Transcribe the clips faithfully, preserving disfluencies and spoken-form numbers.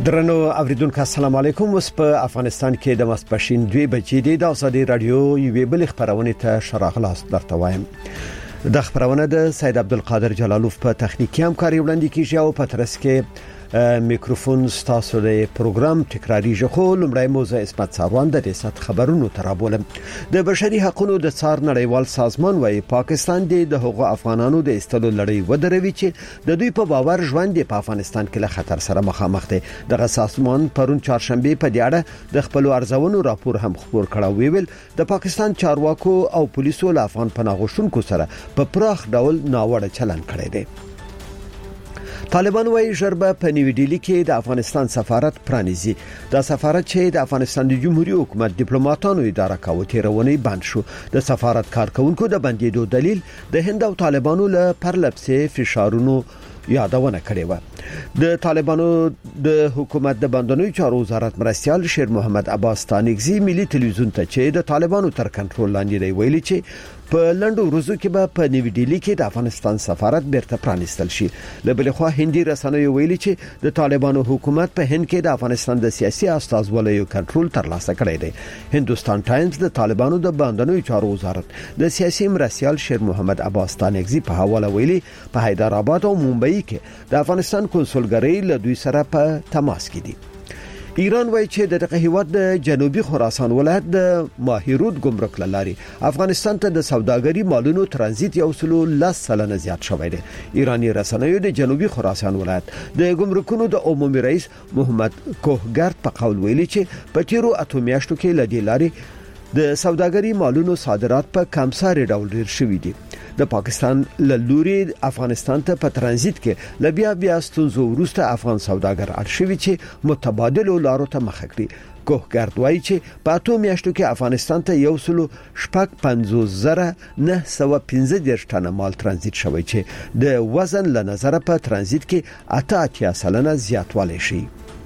درنو اوریدونکو السلام علیکم. اوس په افغانستان کې د ماسپښین دوه بجې د ازادي رادیو یوې بل خبرونه ته شراغلاس درته وایم. د خبرونه د سید عبدالقادر جلالوف په تخنیکی همکاري وړاندې کیږي او په ترڅ کې میکروفون ستاسو د پروګرام تکراریږي. خو لومړی موضوع اسمت ساروان د دې سات خبرونو ترابولم. د بشري حقوقو د څار نړیوال سازمان وايي پاکستان د هغو افغانانو د استلو لړۍ ودروي چې د دوی په باور ژوند په افغانستان کې له خطر سره مخامخ دي. دغه سازمان پرون چهارشنبه په دې اړه د خپل ارزونو راپور هم خبر کړی. ویل د پاکستان چارواکو او پولیسو له افغان پناهغوښتونکو سره په پراخ ډول ناوړه چلند کړی دی. طالبان وايي ژربه په نیو ډیلی کې د افغانستان سفارت پرانیزي. دا سفارت چې د افغانستان د جمهوریت حکومت ډیپلوماټانو اداره کوي تیرونی بند شو. د سفارت کارکونکو د بندیدو دلیل د هند او طالبانو له پرلپسې فشارونو یادونه کړې و. د طالبانو د حکومت د بندونو چارو وزارت مرستيال شیر محمد عباس تانیگزی ملي تلویزیون ته چې د طالبانو تر کنټرول لاندې دی ویلي چې په لندو ورځو کې به په نیو ډیلی کې د افغانستان سفارت بیرته پرانیستل شي. له بل خوا هندي رسنیو ویلي چې د طالبانو حکومت په هند کې د افغانستان د سیاسي استازولیو کنټرول ترلاسه کړی دی. هندوستان ټایمز د طالبانو د بندونو چارو وزارت د سیاسي مرستيال شیر محمد عباس تانیگزی په حواله ویلي په حیدرآباد او ممبئی کې د افغانستان کنسولګری له دوی سره په تماس کې دي. ایران وایي چې دغه هیواد د جنوبي خراسان ولایت د ماهیرود ګمرک لاري افغانستان ته د سوداګري مالونو ترانزیت یو سلو لس سلنه زیات شوی دی. ایرانی رسنیو د جنوبي خراسان ولایت د ګمرکونو د عمومي رئیس محمد کوهګرد په قول ویلي چې په تیرو اته میاشتو کې لدی لاري د سوداګري مالونو صادرات په کمساري ډول ډیر شوي دي. د پاکستان له لوري افغانستان ته په ترانزیت کې لبیا بیا ستونزو وروسته افغان سوداګر اړ شوي چې متبادل لارو ته مخ کړي. کوهګرد وایي چې په اتو میاشتو کې افغانستان ته یو سلو شپږ پنځوس زره نه سوه پنځه دېرش ټنه مال ترانزیت شوی چې د وزن له نظره په ترانزیت کې اته اتیا سلنه زیاتوالی شي.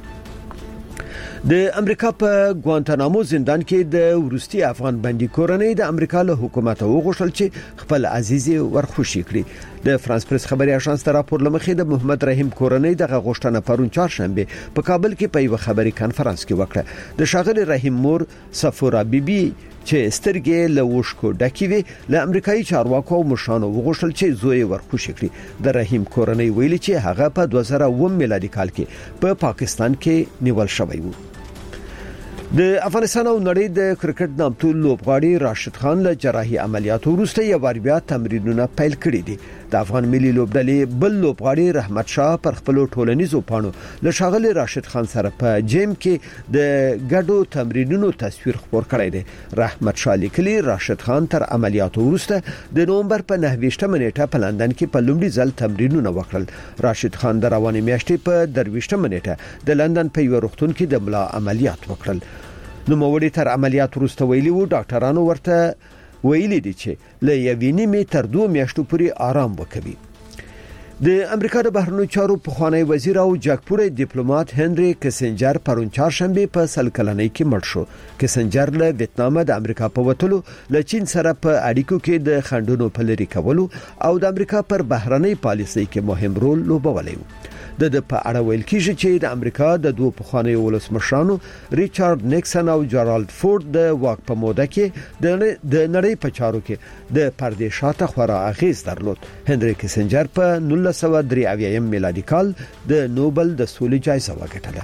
د امریکا په ګوانتانامو زندان کې د ورستي افغان بندي کورنۍ د امریکا له حکومت وغوښتل چې خپل عزیزي ورخوشي کړي. د فرانس پریس خبري اژانس ته راپور لمخې د محمد رحیم کورنۍ دغه غوښتنه پرون چهارشنبه په کابل کې په یو خبري کانفرنس کې وکړه. د شاغلي رحیم مور صفورا بیبي چې سترګې له وښکو ډکې وي له امریکایي چارواکو او مشانو وغوښتل چې زوی ورخوشي کړي. د رحیم کورنۍ ویلي چې هغه په دوه زره اووه میلادي کال کې په پا پاکستان کې نیول شوی و. د افغانستان او نړۍ د کرکټ نامتو لوبغاړي راشد خان له جراحي عملیاتو وروسته یو بار بیا تمرینونه پیل کړي دي. د افغان ملي لوبډلې بل لوبغاړي رحمت شاه پر خپل ټولنیزو پاڼو له شاغلي راشد خان سره په جیم کې د ګډو تمرینونو تصویر خپور کړی دی. رحمت شاه لیکلي راشد خان تر عملیاتو وروسته د نومبر په نهه ویشتمه نیټه په لندن کې په لومړي ځل تمرینونه وکړل. راشد خان د روانې میاشتې په درویشتمه نیټه د لندن په یو روغتون کې د ملا عملیات وکړل. نو موړي تر عملیات وروسته ویلي وو ډاکټرانو ورته ویلي دي چې له یوې نیمې تر دوه میاشتو پورې آرام وکوي. د امریکا د بهرنیو چارو پخوانی وزیر او جګپوړی ډیپلوماټ هنري کسنجر پرون چهارشنبه په سل کلنۍ کې مړ شو. کسنجر له ویتنام د امریکا په وټلو له چین سره په اړیکو کې د خندونو په لري کولو او د امریکا پر بهرنۍ پالیسۍ کې مهم رول لوبولی و. د د په اړه ویل کیږي چې د امریکا د دوه پخوانیو ولسمشرانو ریچارډ نیکسن او جرالد فورد د واک په موده کې د نړۍ په چارو کې د پردې شاته خورا اغیز درلود. هنري کسنجر په نولس سوه درې اویایم میلادي کال د نوبل د سولې جایزه وګټله.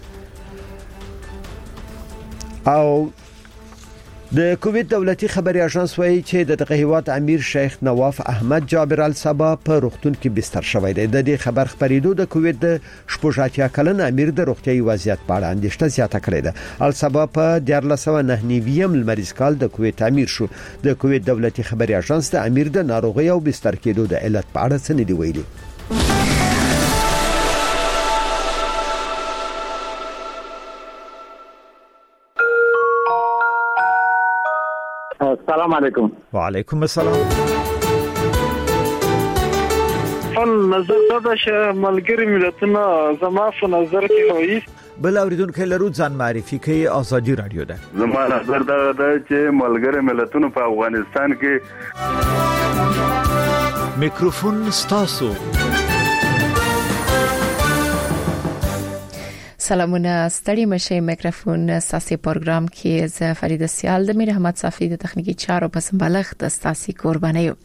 او د کویت دولتي خبري اژانس وايي چې د دغه هیواد امیر شیخ نواف احمد جابر الصبا په روغتون کې بستر شوی دی. د دې خبر خبرېدو د کویت د شپږ کلن امیر د روغتيایي وضعیت په اړه اندېښنه زیاته کړې ده. الصبا په دیارلس سوه نهه نوي لمریز کال د کویت امیر شو. د کویت دولتي خبري اژانس د امیر د ناروغي او بستر کېدو د علت په اړه څه نه دی ویلي. السلام علیکم. وعلیکم السلام. فن نظر دا چې ملګری ملتونه زما په نظر کې وایي بل اوریدونکو لرو ځان معرفي کوي. ازادي رادیو ده. زما نظر دا ده چې ملګری ملتونه په افغانستان کې میکروفون ستاسو. سلامونه ستړي مشه میکروفون ساسي پروګرام کې ز فرید سیال د میر احمد صافي د تخنیکی چارو په سمبالښت د ساسي قرباني یو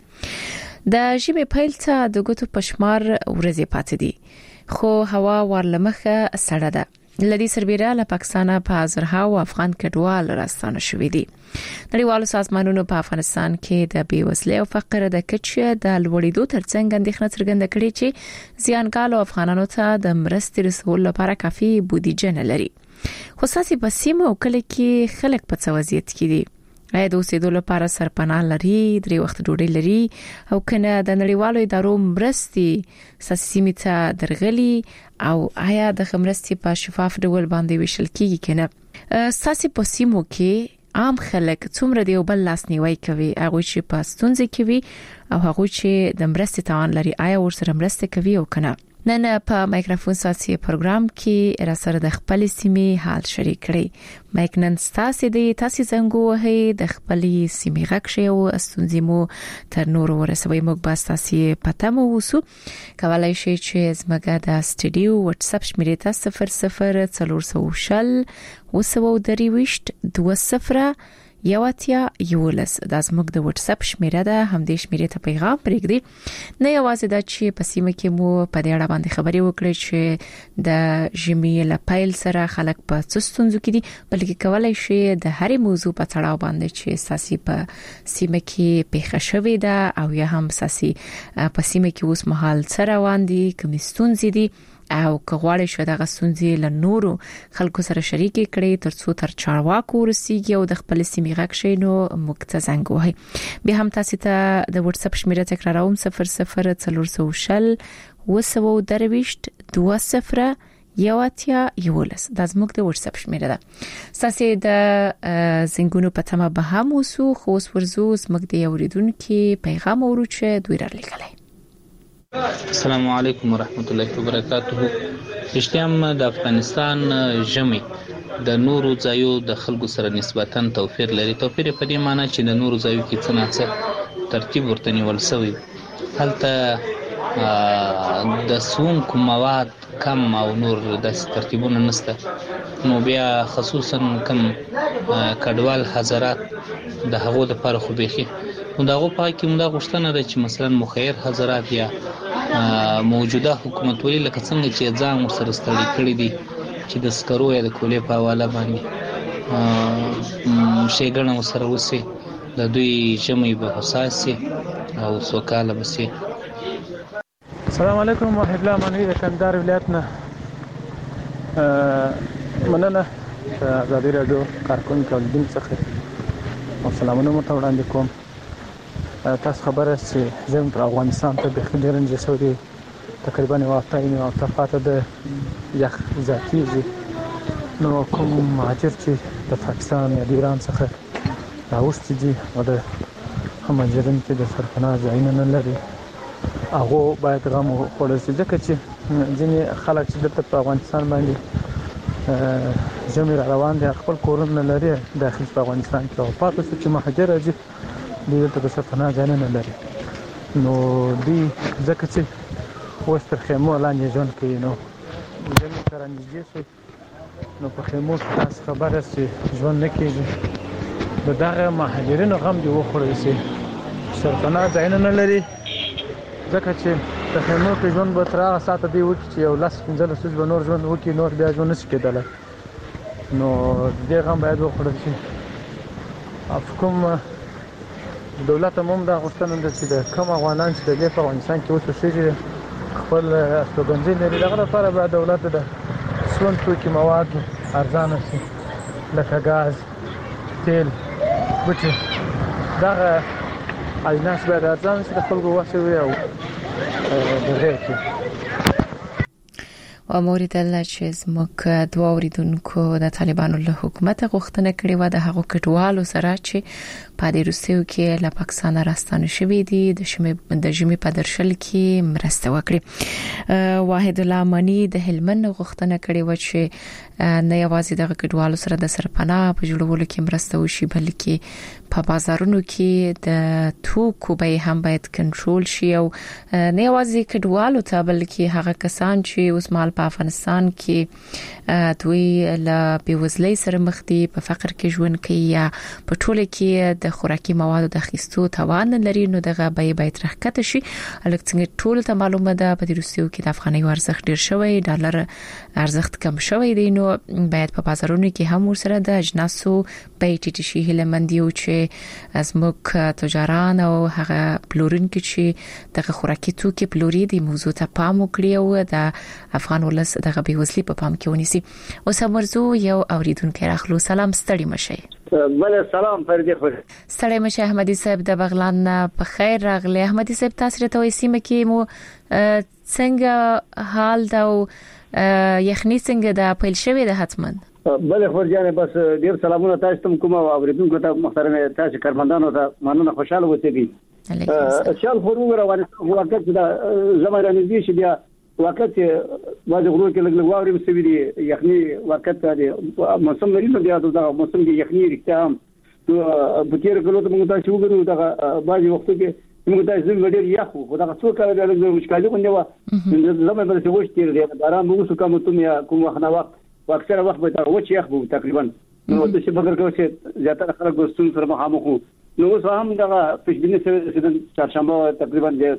د ژمي پیل ته د ګوتو پشمار ورځې پاتې دي خو هوا ورلمخه سړه ده لدی سربیره له پاکستان په زرها او افغان کډوال راستانه شوې دي نړیوالو سازمانونو په افغانستان کې د بیوزلۍ او فقر د کچې د لوړېدو ترڅنګ اندېښنه څرګنده کړې چې زیانګالو افغانانو ته د مرستې رسول لپاره کافي بودیجه نه لري خو ساسي په سیمه او کله کې خلک په څه وضعیت کې دي آیا د اوسېدو لپاره سرپناه لري درې وخت ډوډۍ لري او کنه د نړیوالو ادارو مرستې ساسي سیمه ته درغلي او آیا د مرستې په شفاف ډول باندې ویشل کیږي کنه ساسي په سیمو کې عام خلک څومره دی بل لاس نیوي کوي هغه چې په ستونزې کې وي او هغه چې د مرستې توان لري آیا ورسره مرسته کوي او کنه نن په مایکروفون ساسي پروګرام کې را سره د خپل سیمې حال شریک کړي مایکنن ستاسو د تاسو څنګه هي د خپل سیمې غکشه او استونزې مو تر نور ورسوي موږ با تاسو پته مو وسو کولای شئ چې زموږ د سټډیو واتس اپ شمیرې ته صفر صفر څلور شل وسو دریوشت دوه صفر یواتیا یولس د زموږ د واتس اپ شمیره ده هم د شمیرې ته پیغام پرېږدي نه یوازې دا چې په سیمه کې مو په دې اړه باندې خبرې وکړي چې د ژمي لپاره سره خلک په څستونځو کې دي بلکې کولای شي د هرې موضوع په تړاو باندې چې ساسي په سیمه کې پیښه شوې ده او یا هم ساسي په سیمه کې اوس مهال سره روان دي کوم ستونزې دي او کغواړي شو د غسونځي له نورو خلکو سره شریکي کړي ترڅو تر چارواکو ورسیږي او د خپل سیمې غکشي نو مکتزنګ وای به هم تاسو ته د واتس اپ شمیره تکراروم صفر صفر څلور شل وسو درويشت دوه صفر یواتیا یولس د زموږ د واتس اپ شمیره ده ساسي د زنګونو په تمه به هم وسو خو ورزو زموږ د اوریدونکو پیغام ورچه دوی را لیکلای السلام علیکم ورحمت الله وبرکاته اشتیام د افغانستان ژمي د نورو ځایو د خلکو سره نسبتاً توپیر لري توپیر په دې معنی چې د نورو ځایو کې څه نه څه ترتیب ورته نیول شوی هلته د سونکو مواد کم او نور د ترتیبونه نشته نو بیا خصوصا کم کډوال حضرات د هغو د لپاره خو بيخي نو دغه په کې موږ غوښتنه ده چې مثلا مخیر حضرات یا موجوده حکومت ولې لکه څنګه چې ځان ورسره ستړي کړی دي چې د سکرو یا د کولې په حواله باندې شیګنه ورسره وسی د دوی ژمي به حساسي او سوکاله بسي السلام علیکم وحید الله منوی د کندهار ولایتنا مننه آزادی رادیو کارکونکو دین څخه او سلامونه مو ته وړاندې کوم تاسو خبره چې زم پر افغانستان ته به خلرن جسوري تقریبا یو هفته یې او تفاته د یخ ذاتی نو کوم مهاجر چې د پاکستان یا ایران څخه راوستي دي او د همجرن کې د سرپناه ځایونه نه لري هغه باید غو خلاص ځکه چې ځینې خلک چې د افغانستان باندې زموږ روان دي خپل کورونه لري داخل په افغانستان کې او پاتې چې مهاجر راځي دوی ته څه پناه ځای نه لري نو دی ځکه چې وستر خیمو لاندې ژوند کوي نو زموږ سره نږدې شي نو په خیمو تاسو خبره سي ژوند نه کیږي د دغه مهاجرینو غم دی وخوري سي سرپناه ځای نه لري ځکه چې په خیمو کې ژوند به تر هغه ساعت دی وکړي چې یو لاس پنځه لسیز به نور ژوند وکړي نور بیا ژوند نشي کېدلی نو دې غم باید وخوړل شي افکوم دولت هم دا غوښتنه ده چې د کم افغانان چې د افغانستان کې اوسېږي خپل استوګنځي لري دغه لپاره به دولت د سون توکي مواد ارزانه شي لکه غاز تیل بوټي دغه اجناس به ارزانه شي د خلکو واسوي او دغه کې و مورد الله چې زموږ دوه اوریدونکو د طالبانو له حکومت غوښتنه کړې و د هغو کډوالو سره چې په دې روسیو کې له پاکستان راستانه شوي دي د شمه د ژمي په درشل کې مرسته وکړي واحد الله امانی د هلمند غوښتنه کړې و چې نه یوازې د کډوالو سره د سرپناه په جوړولو کې مرسته وشي بلکې په بازارونو کې د توکو بیې هم باید کنټرول شي او نه یوازې کډوالو ته بلکې هغه کسان چې اوس مال په افغانستان کې دوی له بیوزلۍ سره مخ دي په فقر کې ژوند کوي یا په ټوله کې د خوراکي موادو د اخیستو توان لري نو دغه بیې باید راکته شي. الکه څنګه ټول ته معلومه ده په دې روسیو کې د افغاني ارزښت ډیر شوی، ډالر ارزښت کم شوی دی، نو باید په بازارونو کې هم ورسره د اجناسو بیې ټیټ شي. هله مندیو چې زموږ تجاران او هغه پلورونکي چې دغه خوراکي توکي پلوري دي موضوع ته پام وکړي او د افغان ولس دغه بیوزلي په پام کې ونیسي. اوس مرزو یو اوریدونکو راخلو. سلام، ستړي مشه. بل سلام فرید خو ستړي مشه. احمدي صاحب د بغلان په خیر راغلی. احمدي صاحب تاسو ته وایي سیمه کې مو څنګه حال دا او یخني څنګه د پیل شوی د حتمن بل خورجانه بس ډیر سلامونه تاسو ته کوم او اوریدونکو ته محترم تاسو کارمندانو ته مننه خوشاله اوسئ. شال خورو روانه وخت دا زمرانه دي چې بیا وخت واځ غرو کې لګ لګ واوري مسوي دي یخني وخت دی موسم لري نو بیا دا موسم کې یخني رښتیا هم په تیر کلو ته موږ تاسو وګورو دا باندې وخت کې موږ تاسو ډیر یخو خو دا څو کال د مشکلې باندې و زموږ بل څه وشتي دی دا موږ څه کوم ته یا کوم وخت نه وخت واکثره وخت به دا و چې یخ بو تقریبا نو د څه فکر کوي چې زیاتره خلک ګوستون سره مخامخ نو اوس هم دا پښبینه سره د چهارشنبه تقریبا د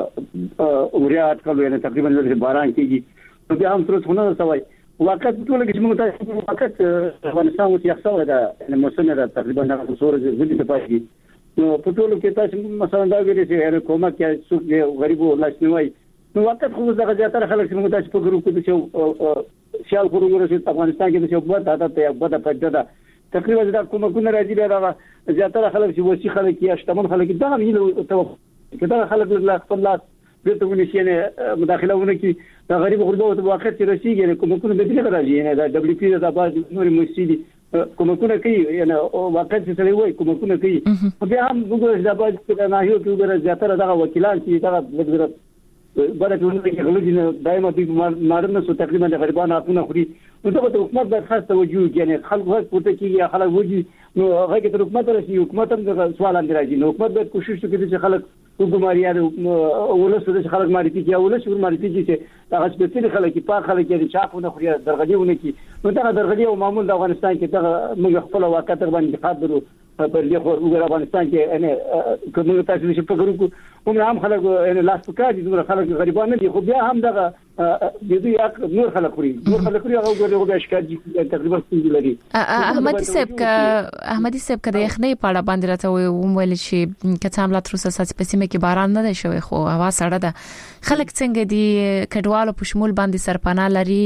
اوریا اټکل نه تقریبا د باران کېږي نو بیا هم تر څو نه سوي وخت ټول کې موږ تاسو وخت افغانستان او یخسو دا موسم دا تقریبا د څور ځې د پاتې نو په ټول کې تاسو مثلا دا ویلي چې کومه کې څوک غریبو لاسنوي نو وخت خو زغه زیاتره خلک چې موږ تاسو په ګروپ کې چې شال خورو چې افغانستان کې چې په داتا ته په داتا ده تقریبا دا کومه کو نه راځي دا زیاتره خلک چې وسی خلک یا شتمن خلک دا هم یو توقع کدا خلک له خپل لاس دته ونی شي نه مداخله ونه کی دا غریب غربو په وخت چې رسیږي کومه کو نه دې راځي نه دا دبليو پی دا باز نور مسجد کومه کو نه کوي یعنی وخت چې سړی وای کومه کو نه کوي بیا هم وګورئ دا باز نه یو کې وګورئ زیاتره دا وکیلان چې دا لږ بل ټول کې غلو دي دایمه د مارنه سو تقریبا د غریبانو حقونه خوري نو دا د حکومت د خاص توجه یعنی خلک هڅه کوي چې خلک وږي نو هغه کې د حکومت راشي حکومت هم د سوال اندر راځي نو حکومت به کوشش کوي چې خلک وګماريانو ولسو د خلک ماريتي کې ولس ور ماريتي چې هغه سپېڅلي خلک په خلک کې چاپونه خوري درغليونه کې نو دا درغلي او معمول د افغانستان کې دا موږ خپل واقع تر باندې خاطر پر دې خو وګور افغانستان کې ان کومه تاسو چې په ګروپ کوم هم خلک ان لاس پکا دي نور خلک غریبان نه دي خو بیا هم دغه د دې یک نور خلک خوري نور خلک خوري هغه ګوري خو شکایت دي تقریبا څنګه لري. احمدي صاحب ک احمدي صاحب ک د یخنۍ په اړه باندې راته وویل چې کته هم لا تر اوسه ساتي په سیمه کې باران نه دی شوی خو هوا سړه ده. خلک څنګه دي کډوالو په شمول باندې سرپانا لري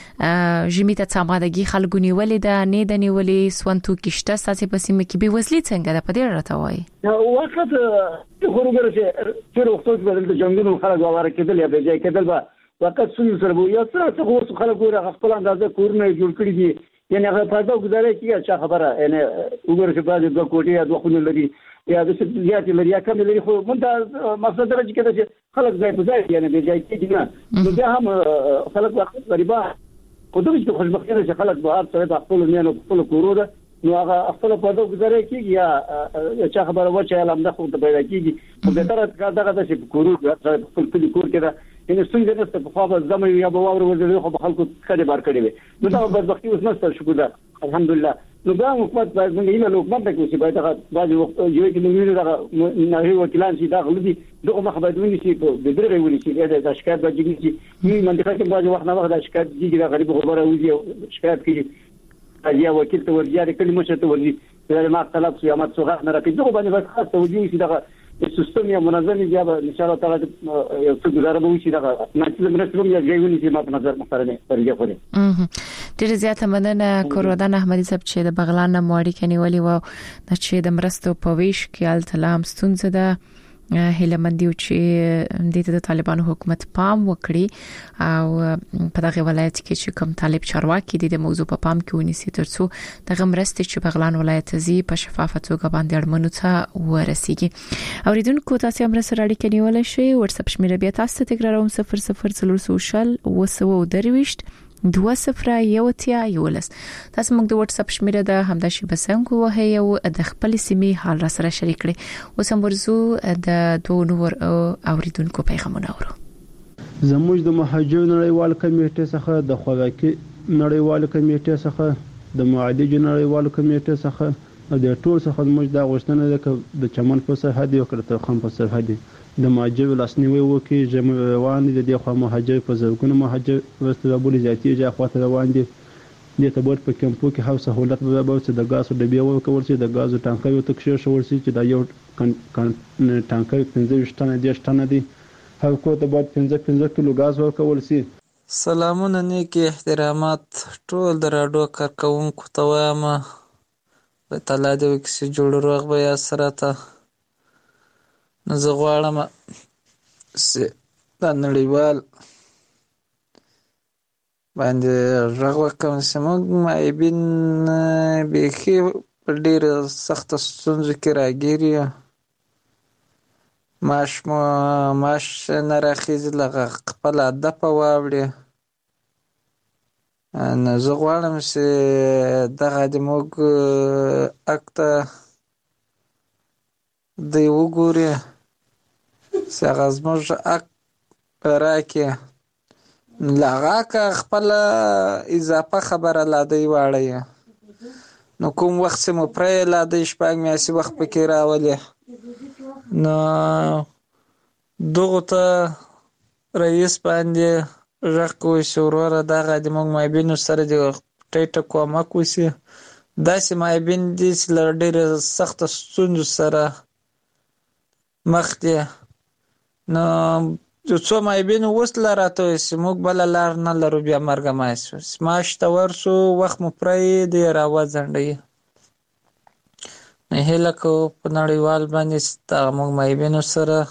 جمی ته سمادګي خلګونی ولې ده نه د نیولې سونتو کېشته ساتي په سیمه کې به وسلې څنګه ده په دې راته وایي. نو وخت خورګر چې چې وختونه بدل د جنگونو خلک واره کېدل یا به ځای کېدل به وخت سوي سره وو یا څه څه خو خلک ګوره خپل اندازه کورونه جوړ کړی دي یعنی هغه په دا گزارې کیږي چې خبره یعنی وګوره چې بعضې دوه کوټې یا دوه خونه لري یا د څه زیات لري یا کم لري خو مونږ مقصد درجه کې چې خلک ځای په ځای یعنی به ځای کېږي نه نو بیا هم خلک وخت غریبه خو دوی چې خوشبختي ده چې خلک به هر څه خپل میانو خپل کورو ده نو هغه خپل په دوه گزارې کیږي یا چې خبره و چې علم ده خو ته پیدا کیږي په دې تر دغه د چې کورو خپل کلی کور کې ده ان څنګه نسته په خوا به زموږ یا به واور ورته خو په خلکو کړي بار کړي وي نو دا بدبختي اوس نشته شکر ده الحمدلله. نو دا حکومت باید موږ یې له حکومت ته چې باید هغه بعض وخت یو کې موږ دا نه وکیلان چې دا غلطي دغه مخ باید ونی شي په دغه ونی شي دا شکایت باید کیږي چې منطقه کې بعض وخت نه وخت دا شکایت کیږي دا غریب خبره وځي شکایت کیږي یا وکیل ته ورځي یا کلی مشه ته ورځي دا ما طلب سو یا ما څو غاښ نه راکې دغه باندې باید خاص توجه شي دا سیستم یا منظم یا ان شاء الله تعالی یو څه گزاره به وشي دا نشي مرسته یا ځایونه چې ما په نظر محترمه پرځه خوري. ډیر زیاته مننه کورودان احمدي صاحب چې د بغلان نه موړی کني ولی و چې د مرستو په ویش کې التلام ستونزه ده هله مندي چې د طالبانو حکومت پام وکړي او په دغه ولایت کې چې کوم طالب چارواکي د موضوع په پام کې ونیسي ترڅو دغه مرستې چې بغلان ولایت زی په شفافه توګه باندې اړمنو ته ورسیږي. اوریدونکو تاسو هم سره اړیکه نیولای شئ واتس اپ شمیره بیا تاسو تکراروم صفر صفر څلور صفر وسو درويشت دوه صفر یو اتیا یولس. تاسو موږ د واتس اپ شمیره ده همدا شی بسنګ وه یو د خپل سیمې حال را سره شریک کړي. اوس هم ورزو د دوه نور اوریدونکو پیغامونه اورو. زموږ د مهاجر نړیوال کمیټې څخه د خوراکي نړیوال کمیټې څخه د معالجې نړیوال کمیټې څخه د ټول څخه موږ د غوښتنه ده د چمن په سرحد یو کړه خام په سرحد د مهاجر لاسنیوي وکي جمع روان دي د خو مهاجر په زرګونو مهاجر ورسترابولي ذاتي ځای خواته روان دي د تبور په کمپو کې هاو سہولت به به چې د غاز او د بیو کول چې د غاز ټانکر یو تک شو ورسي چې د یو ټانکر پنځه ټنه دي ټنه دي هر کو ته بعد پنځه پنځه کیلو غاز ورکول سي. سلامونه نیکی احترامات ټول د راډیو کارکونکو ته وایم په تعالی دې وکړي جوړ روغ به یا سره ته نو زه غواړم چې دا نړیوال باندې غږ وکړم چې موږ معیبین بیخي په ډېره سخته ستونزو کې راګیر یو. معاش مو معاش نه راخیږي له خپله دپه واوړي. نو زه غواړم چې دغه د موږ حق ته دوی وګوري چې هغه زموږ حق راکړي. له هغه که خپله اضافه خبره لا دوی واړوي نو کوم وخت چې مو پرې لا دوی شپږ میاشتې وخت پکې راولي نو دغو ته رئیس باندې غږ کوي چې وروره دغه د موږ معیبینو سره د ټیټه کومک وشي. داسې معیبین دي چې له ډېرې سخته ستونزو سره مخ دي. نو یو څو معیبین اوس لا راته وایي چې موږ بله لار نه لرو بیا مرګه معاش معاش ته ورسو وخت مو پرې دی راوځنډوي. نو هیله کوو په نړیوال باندې چې دغه موږ معیبینو سره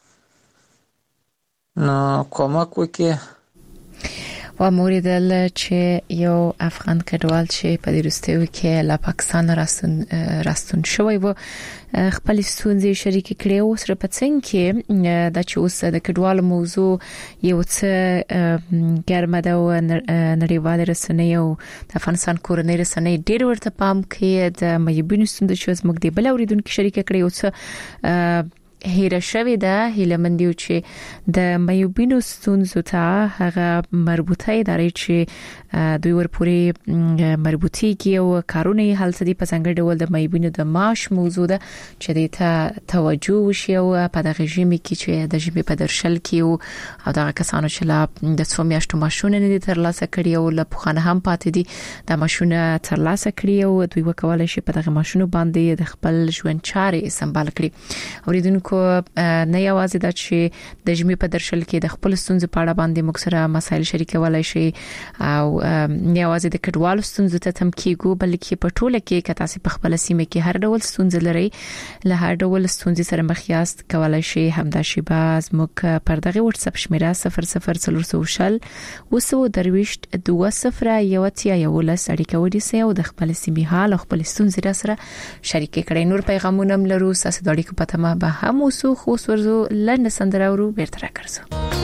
نو کومک وکړي. و موریدل چې یو افغان کډوال چې په دې وروستیو کې له پاکستان راستون راستون شوی و خپل ستونزې شریک کړي. اوس په څنګه کې د چې اوس د کډوال موضوع یو څه ګرمه ده او نړیوال رسنۍ او د افغانستان کورنۍ رسنۍ ډېر ورته پام کوي. د مېبینو ستونزې چې زموږ دی بل اوریدونکو شریک کړي او څه هیره شوی ده هیله مندیو چې د مېبینو ستونزو ته هغه مربوطه ادارې چې دوی ورپورې مربوطي کې او کارونه هلته دی په څنګه ډول د مېبینو د معاش موضوع ده چې د ته توجه وشي او په دغه ژمي کې چې د ژمي په درشل کې او دغه کسانو چې لا د څو میاشتو ماشونه نه ترلاسه کړي او له پخوانه هم پاتې دي د ماشونه ترلاسه کړي او دوی وکولای شي په دغه ماشونو باندې د خپل ژوند چارې سمبال کړي. اوریدونکو نه یوازې د چې د ژمي په درشل کې د خپل ستونزې په اړه باندې موږ سره مسایل شریکولای شي او نه یوازې د کډوالو ستونزو ته تم کېږو بلکې په ټوله کې که تاسو په خپل سیمه کې هر ډول ستونزې لري له هر ډول ستونزې سره مخ یاست کولای شي همدا شی باز موږ پر دغه واتس اپ شمیره صفر صفر څلور شل وسو درويشت دوه صفر یو اتیا یولس اړیکه ودی او د خپل سیمه حال خپل ستونزې را سره شریک کړئ. نور پیغامونه ملرو ساس د اړیکو په تمه به هم وسو خو ورزو لند سندره ورو بیرته راکړسو.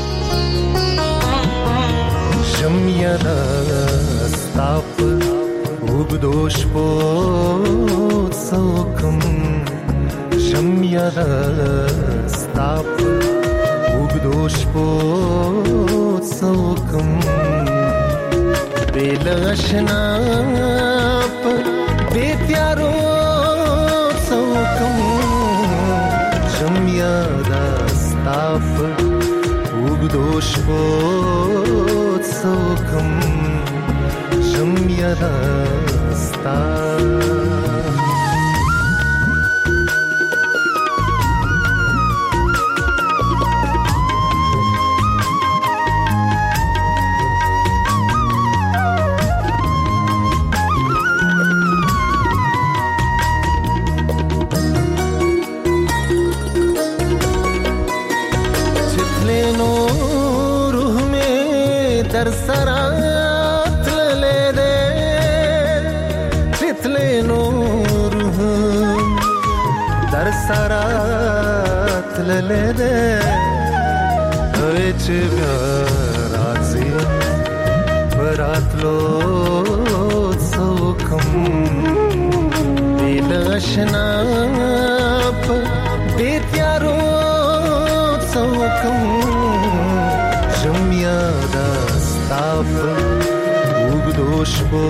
شمیانا ستاپ وګدوش په څوکم شمیانا ستاپ وګدوش په څوکم بلاشنا په بیتیارو څوکم شمیانا ستاپ وګدوش په څوکم شمیانا ستاپ در سرات لده چتله نور در سرات لده وچ بیارازی راتلو څوکم دل آشنا په دې تیارو څوکم ژمیا داستاف وګدوش په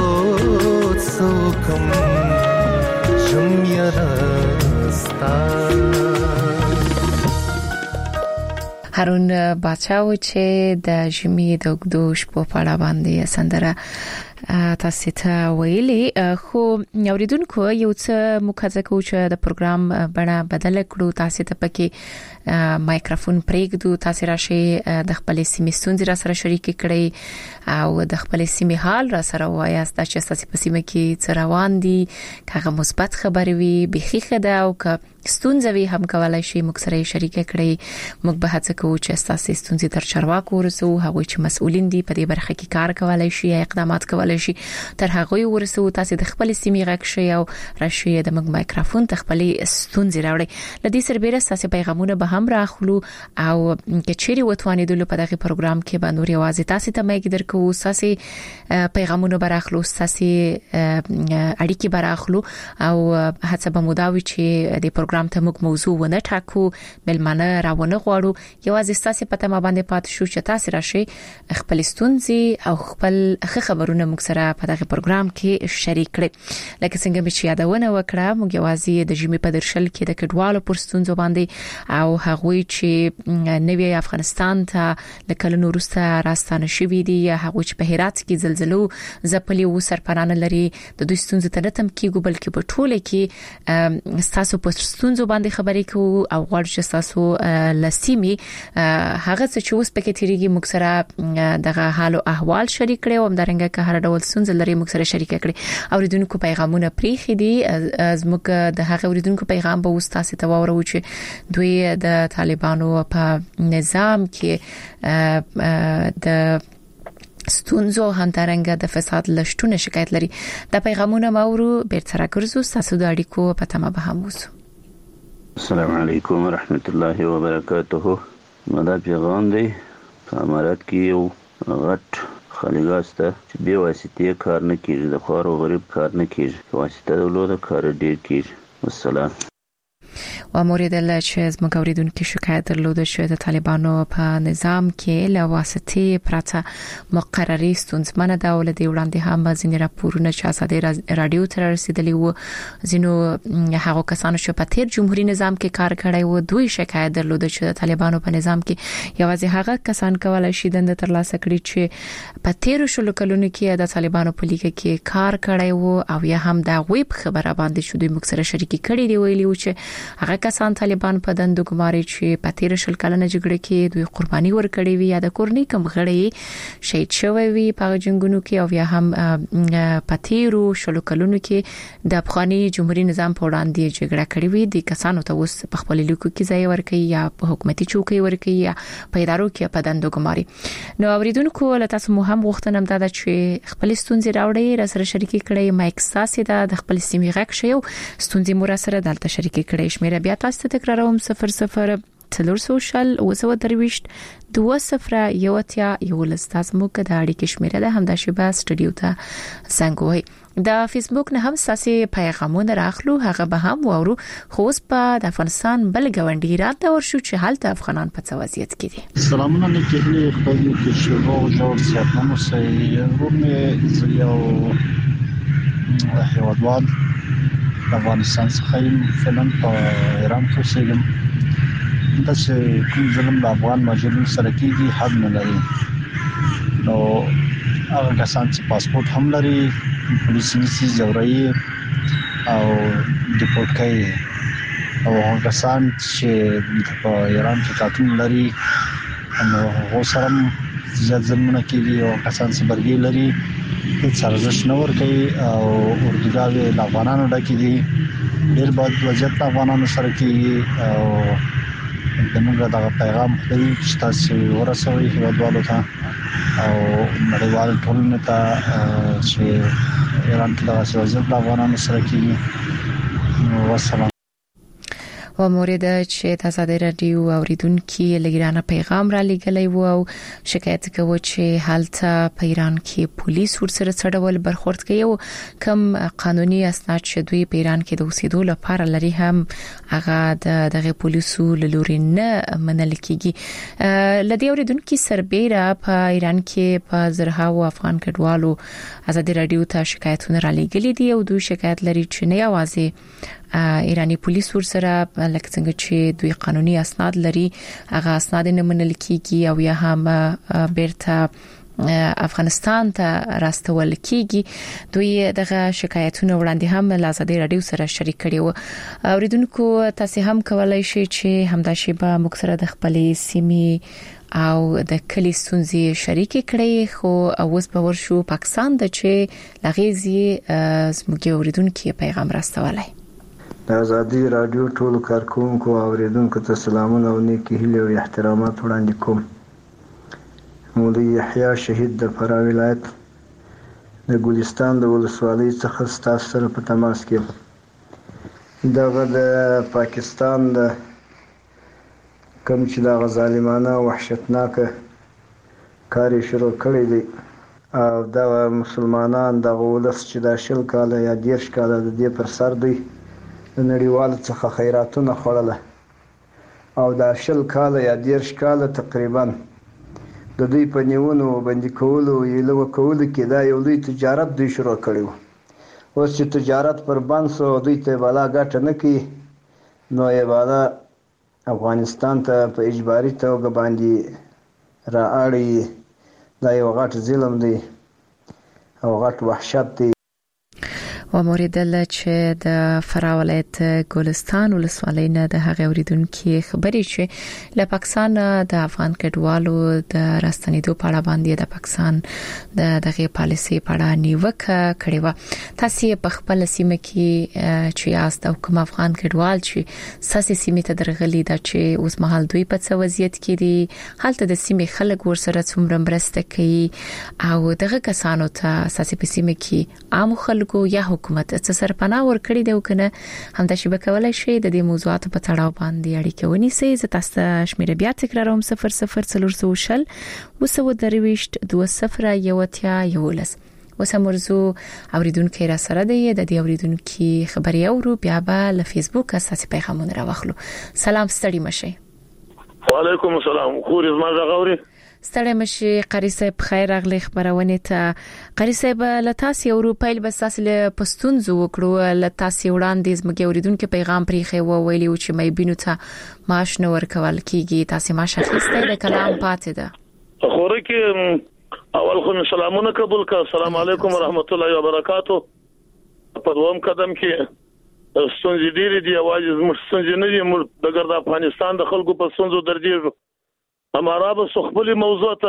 څوکم ژمیا داستاف هارون بچاو چې د ژمي د وګدوش په پاړه باندې سندره تاسو ته ویلي خو اوریدونکو یو څه مخازه کوي چې د پروګرام بڼه بدل کړو تاسو ته پکې مایکروفون پرېږدو تاسو راشي د خپل سیمې ستونزې را سره شریک کړئ او د خپل سیمې حال را سره وایاست چې تاسو په سیمه کې څه روان دي هغه مثبت خبرې وي بخي خده او که ستونزې وي هم کولای شي موږ سره شریک کړئ موږ به هڅه کوو چې تاسو ستونزې تر چارواکو ورسو هغه چې مسؤلین دي په دې برخه کې کار کولای شي اقدامات کولای شي تر هغه ورسو تاسو د خپل سیمې غږ شي او راشي د موږ مایکروفون ته خپل ستونزې راوړي لدې سربېره تاسو پیغامونه به هم راخلو او کچېری وتوانې د په دغه پروګرام کې به نور یوازې تاسو ته مې درکو تاسو پیغامونه براخلو تاسو اړیکې براخلو او هڅه به موداوي چې د پروګرام ته موږ موضوع ونه ټاکو ملمنه راونه غواړو یوازې تاسو پته ما باندې پات شو چې تاسو راشي خپل ستونزې او خپل خبرونه موږ سره په دغه پروګرام کې شریک کړئ لکه څنګه چې یادونه وکړه موږ یوازې د ژمي په درشل کې د کډوالو پر ستونزو باندې او هغوی چې نوی افغانستان ته لکلونو وروسته راستانه شوي دي یا هغوی چې په هرات کې زلزلو ځپلي وو سرپرانه لري د دوی ستونزې ته نه تم کېږو بلکې په ټوله کې تاسو په ستونزو باندې خبرې کوو او غواړو چې تاسو لسیمي هغه څه چې اوس پکې تیریږي موږ سره دغه حال او احوال شریک کړو او درنګه که هر ډول ستونزې لري موږ سره شریک کړي اوریدونکو پیغامونه پریخي دي زموږ د هغه اوریدونکو پیغام به اوس تاسو ته وورو چې دوی د طالبانو په نظام کې د ستونزو همدارنګه د فساد لشتونه شکایت لري د پیغامونه مورو بیرته راګرځو تاسو د اړیکو په تمه به هم وسو السلام علیکم ورحمت الله وبرکاته مدا پیغام دی په امارات کې یو غټ خالګاسته چې به واسطه کار نه کیږي د خور او غریب کار نه کیږي واسطه دولت کار ډیر کیږي والسلام و مورد چې زموږ اوریدونکو شکایت درلوده چې د طالبانو په نظام کې له واسطې پرته مقرري ستونزمنه ده او له دې وړاندې هم ځینې راپورونه چې اساده رادیو تر رسیدلی وو ځینو هغه کسانو چې په تیر جمهوریت نظام کې کار کړی وو دوی شکایت درلوده چې د طالبانو په نظام کې یوازې هغه کسان کولای شي دند ترلاسه کړي چې په تیر شلو کلونو کې د طالبانو په لیګ کې کار کړی وو او یا هم دا ویب خبره باندې شو دوی موږ سره شریک کړي دی ویلي و چې هغه کسان طالبان په دندو ګماري چې په تیر شل کلنه جګړه کې دوی قرباني ورکړي وي یا د کورنۍ کم غړي شهید شوی وي په جنگونو کې او یا هم په تیرو شل کلونو کې د افغاني جمهوریت نظام په وړاندې جګړه کړې وي د کسانو ته اوس په خپل لیکو کې ځای ورکړي یا په حکومتي چوکۍ ورکړي یا په ادارو کې په دندو ګماري نو اوریدونکو له تاسو مو هم غوښتنه ده چې خپل ستونزې راوړي را سره شریک کړئ مایک ساسي د خپل سیمې غږ شي او ستونزې مو را سره دلته شریک کړئ شمیره بیا تاسو ته تکراروم صفر صفر تلور سوشل وسو درويشت دوه صفر یوتیا یو لستاز مو کده اړیکې شمیره ده هم د شبا سټډیو ته څنګه د فیسبوک نه هم ساسي پیغامونه راخلو هغه به هم وورو خو اوس په د افغانستان بل غونډی راته ورشو چې حالت افغانان په وضعیت کې دي سلامونه لیکلي خپل کې شروع جوړ ساتنه سي رومه زیو هیوادوال افغانستان څخه فلم په ایران کې سیګم د څه کوم ظلم د افغان مجرم سره کېږي حد نه لري نو هغه کسان چې پاسپورت هم لري پولیس نسی زوري او ډیپورټ کوي او هغه کسان چې په ایران کې قاتل لري نو هغه سره زیات ظلمونه کوي او کسان چې برګي لري هیڅ ارزښت نه ورکوي او اردوګاوي د افغانانو ډکې دي ډېر بد وضعیت افغانانو سره کېږي او دموږ دغه پیغام خپل چې تاسو ورسوي هیوادوالو ته او نړیوال ټولنې ته چې ایران کې دغه وضعیت د افغانانو سره کېږي والسلام و مورد چې د آزادۍ رادیو اوریدونکو لګرانه پیغام را لګلې وو او شکایت کوي چې حالت په ایران کې پولیس ورسره څډول برخورد کوي او کم قانوني اسناد چې دوی په ایران کې د اوسېدو لپاره لري هم هغه دغه پولیسو لوري نه منل کیږي. لدی اوریدونکو سربېره په ایران کې په زرهاو افغان کډوالو آزادۍ رادیو ته شکایتونه را لګلې دي او دوی شکایت لري چې نه یوازې ایرانی پولیس ورسره لکه څنګه چې دوی قانوني اسناد لري هغه اسناد نه منل کیږي او یا هم بیرته افغانستان ته راستول کیږي. دوی دغه شکایتونه وړاندې هم له آزادۍ رادیو سره شریک کړي وو. اوریدونکو تاسو هم کولای شئ چې همدا شیبه موږ سره د خپلې سیمې او د کلی ستونزې شریک کړي. خو اوس به ورشو پاکستان د چې لغیزي زموږ اوریدونکو پیغام راستولای. د آزادۍ رادیو ټول کارکونکو او اوریدونکو ته سلامونه او نیکی هیله او احترامات وړاندې کوم. مولوی یحیی شهید د فراه ولایت د ګلستان د ولسوالۍ څخه ستاسو سره په تماس کې دغه د پاکستان د کوم چې د ظالمانه او وحشتناک کار شروع کړی دی او د مسلمانان د ولس چې د شل کال یا دیرش کال د دې پر سر دی د نړیوالو څخه خیراتونه خوړله او د شل کال یا دیرش کال تقریبا د دوی په نیونو باندې کولو یلو کولو کې دا یو لوی تجارت دوی شروع کړی و. اوس چې تجارت پر بند سو دوی ته بالا ګټه نه کوي نو یې بالا افغانستان ته په اجباري توګه باندې را اړي. دا یو غټ ظلم دی او غټ وحشت دی. و موریدل چې د فراه ولایت ګلستان ولسوالۍ نه د هغه اوریدونکو خبرې چې له پاکستان د افغان کډوالو د راستنېدو په اړه باندې د پاکستان د دغه پالیسي په اړه نیوکه کړې و. تاسو په خپل سیمه کې چې یاست او کوم افغان کډوال چې ساسي سیمه ته درغلي دا چې اوس مهال دوی په څه وضعیت کې دي حالت د سیمه خلک ورسره څومره مرسته کوي او دغه کسانو ته ساسي په سیمه کې عام خلکو یا حکومت څه سرپناه ورکړي دی او کنه همدا شی به کولای شي د دې موضوعاتو په تړاو باندې اړیکه ونیسي. زه تاسو ته شمیره بیا تکراروم صفر صفر څلور شل وسو درويشت دوه صفر یوتیا یولس. وسمرزو اوریدونکو را سره دی د دې اوریدونکو خبري اورو بیا به له فیسبوک اساسي پیغامونه راوخلو. سلام ستړي مشه. وعلیکم السلام. خوري زما غوري ستړي مشي قاری صاحب خیر اغلی خبرونه ته. قاری صاحب لتاسي اروپایل بساس له پښتون زو وکړو لتاسي وړاندې زمګي اوریدونکو پیغام پریخي و ویلی او چې مې بینو ته معاش نو ورکول کیږي تاسو معاش اخیسته د کلام پاتې ده. خوره کې اول خو سلامونه قبول کا. السلام علیکم ورحمت الله وبرکاتو. په دوم قدم کې ستونزې ډېرې دي اواز زموږ ستونزې نه دي موږ د ګرد افغانستان د خلکو په ستونزو درځو. همارا به خپل موضوع ته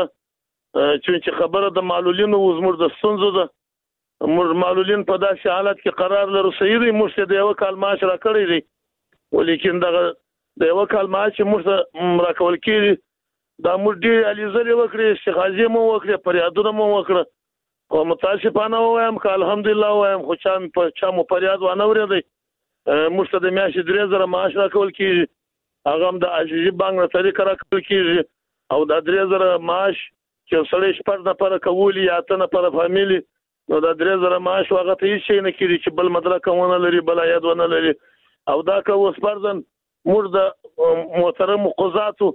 چې خبره د معلولینو وزمر د ستونزو ده. موږ معلولین په داسې حالت کې قرار لرو سیری موږ د یو کال معاش را کړی دی ولیکن دغه د یو کال معاش موږ را کول کېږي دا موږ ډېر الیزلې وکړې استغاثې مو وکړې فریادونه مو وکړه خو متاسفانه وایم که الحمدلله وایم خو چا په چا مو فریاد ونه اورېدی. موږ ته د میاشتې درې زره معاش را کول کېږي هغه هم د عزیزي بانک نه طریقه را کول کېږي او د درې زره معاش چې سړی شپږ نفره کولی یا اته نفره فامیلی نو د درې زره معاش هغه ته هیڅ شی نه کېږي چې بل مدرک ونه لري بل عاید ونه لري او دا که اوس فرضاً موږ د محترمو قضاتو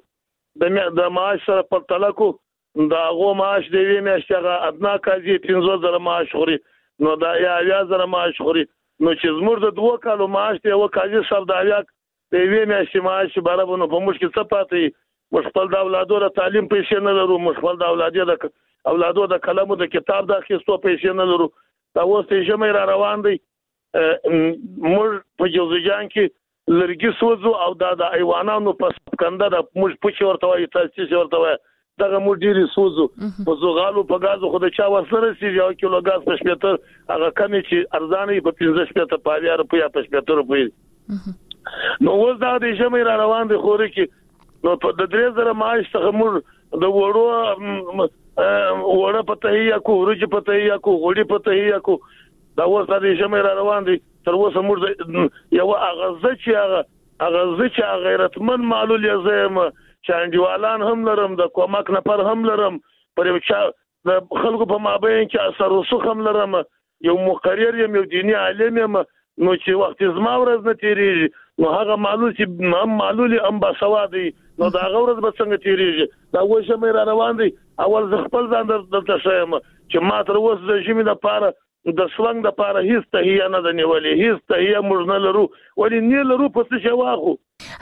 د معاش سره پرتله کړو د هغو معاش د یوې میاشتې هغه ادنا قاضي پنځه زره معاش خوري نو دا یا اویا زره معاش خوري نو چې زموږ د دوه کالو معاش د یوه قاضي سر د اویا د یوې میاشتې معاش برابر نو په موږ کې څه پاتې موږ خپل د اولادو د تعلیم پیسې نه لرو موږ خپل د اولادو د اولادو د قلمو د کتاب د اخیستو پیسې نه لرو دا اوس ته ژمې را روان دی موږ په جوزجان کې لرګي سوځو او دا د ایوانانو په سکنده د موږ پوښي ورته وایي تاسو ورته وایي دغه موږ ډیری سوځو په زغالو په غازو خو د چا ورسره سي یو کیلو غاز په شپته هغه کمی چې ارزانه په پنځه شپته په بیا روپیا په شپته روپیا نو اوس دا د ژمې را روان دی خوري کې نو په د درې زره معاش څخه موږ د وړو وړه په تهیا کو ورج په تهیا کو غوړي په تهیا کو دا اوس د ژمې را روان دی تر اوسه موږ یو اغزه چې هغه هغه چې غیرتمن معلول یې زم چې انډیوالان هم لرم د کومک نفر هم لرم پر یو چا د خلکو په مابین کې اثر رسوخ هم لرم یو مقرر یم یو دینی عالم یم نو چې وخت زما ورځ نه تیریږي نو هغه معلول چې هم معلول هم باسوادي نو دا غورز به څنګه تیریږي دا وښه مې را روان دي اول ز خپل ځان درته شایم چې ما تر اوسه د ژمي د پاره د سلنګ د پاره هیڅ ته هي نه د نیولې هیڅ ته هي موږ نه لرو ولې نه لرو په څه شواخو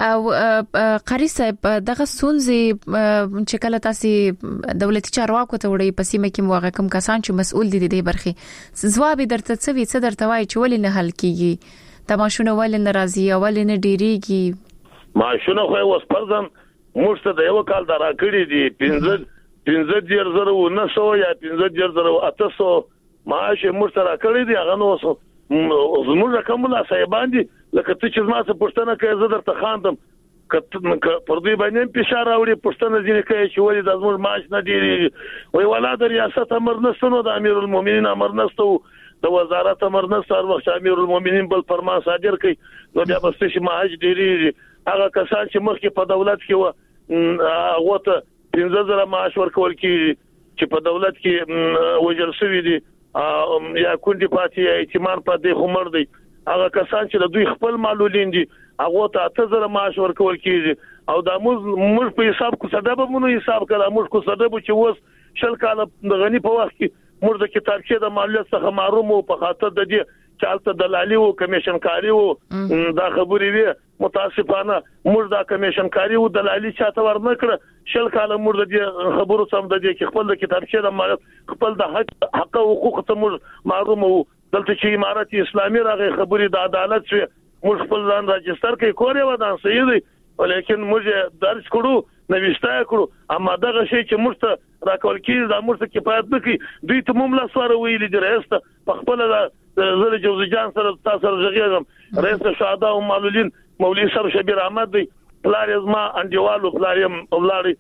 او قاری صاحب دغه سونځي چې کله تاسو دولتي چارواکو ته وړي په سیمه کې موغه کوم کسان چې مسؤل دي د دې برخې ځواب درته څه وی څه درته وای چې ولې نه حل کیږي تماشونه ولې ناراضي ولې نه ډیریږي ماشونه خو اوس پرځم موږ ته د یو کال درا کړی دي پنځه پنځه ډیر زره و نه سو یا پنځه ډیر زره اته سو معاش موږ سره کړی دی هغه نو وسو زموږ کوم لا صاحبان دي لکه ته چې ما څه پښتنه کوي زه درته خاندم کته پر دې باندې فشار راوړي پښتنه ځینې کوي چې ولې د زموږ معاش نه دی وای ولا د ریاست امر نستنو د امیر المؤمنین امر نستو د وزارت امر نستو هر وخت امیر المؤمنین بل فرمان صادر کوي نو بیا بس چې معاش ډیری هغه کسان چې مخکې په دولت کې و هغه ته پنځه زره معاش ورکول کیږي چې په دولت کې وجل شوی دي یا کونډي پاتې اعتماد پاتې خمر دي هغه کسان چې د دوی خپل معلولین دي هغه ته اته زره معاش ورکول کیږي او د موږ په حساب کو سبب مونږ حساب کړه موږ کو سبب چې وس شل کال د غنی په وخت کې موږ د کتابچې د مالیات څخه محروم او په خاطر د دې چالت دلالي او کمیشن کاری او دا خبرې وي متاسفانه موږ دا کمیشن کاری او دلالي چاته ورنکړه شل کال موږ د دې خبرو سم د دې کې خپل د کتابچې د مالیات خپل د حق حق او حقوق ته موږ محروم او دلته چې امارت اسلامي راغی خبرې د عدالت شوی موږ خپل ځان راجستر کوي کورې ودان صحیح دی ولیکن موږ درس کړو نوښتا کړو اما دغه شی چې موږ ته راکول کیږي دا موږ ته کفایت نه کوي دوی ته مملا سره ویلي دی رئیس په خپل زره جوزجان سره تاسو سره ژغېږم رئیس شهدا او معلولین مولوی سر شبیر احمد دی پلار ما انډیوالو پلاریم اولاري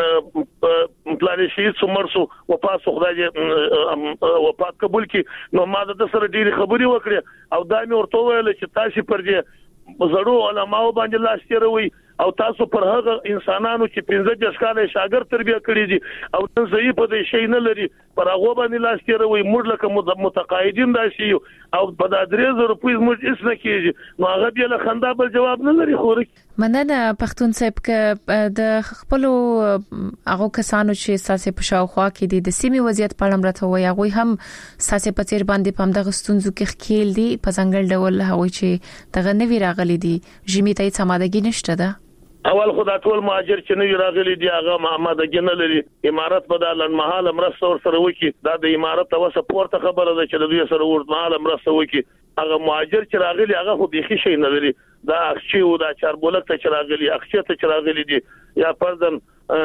پلان شهید سمرسو وفات خدای وفات قبول کی نو ما د سره ډیری خبري وکړه او دا مې ورته ویل چې تاسو پر دې زړو علماء باندې لاس تیروي او تاسو پر هغه انسانانو چې پنځه د ښکاله شاګرد تربیه کړی دي او نن صحیح په دې شی نه لري پر هغه باندې لاس تیروي موږ لکه متقاعدین راشي او په د درې زره روپۍ موږ هیڅ نه کیږي نو هغه بیا له خندا بل جواب نه لري خو مننه پښتون صاحب ک د خپل هغه کسانو چې ساسې په شاوخوا کې دي د سیمې وضعیت په اړه راته وایي هغه هم ساسې په تیر باندې پم د غستونزو کې خکېل دي په څنګه ډول هغه چې دغه نوی راغلي دي جمی ته سمادګي نشته ده اول خدای ټول مهاجر چې نوی راغلي دي هغه محمدګي نه لري امارت په دالن محل مرسته ور سره وکي دا د امارت او سپورت خبره ده چې د دوی سره ورته محل مرسته وکي هغه مهاجر چې راغلي هغه خو بيخي شي نه لري دا اخچي او دا چاربولک ته چې راغلي اخچي ته چې راغلي دي یا پردن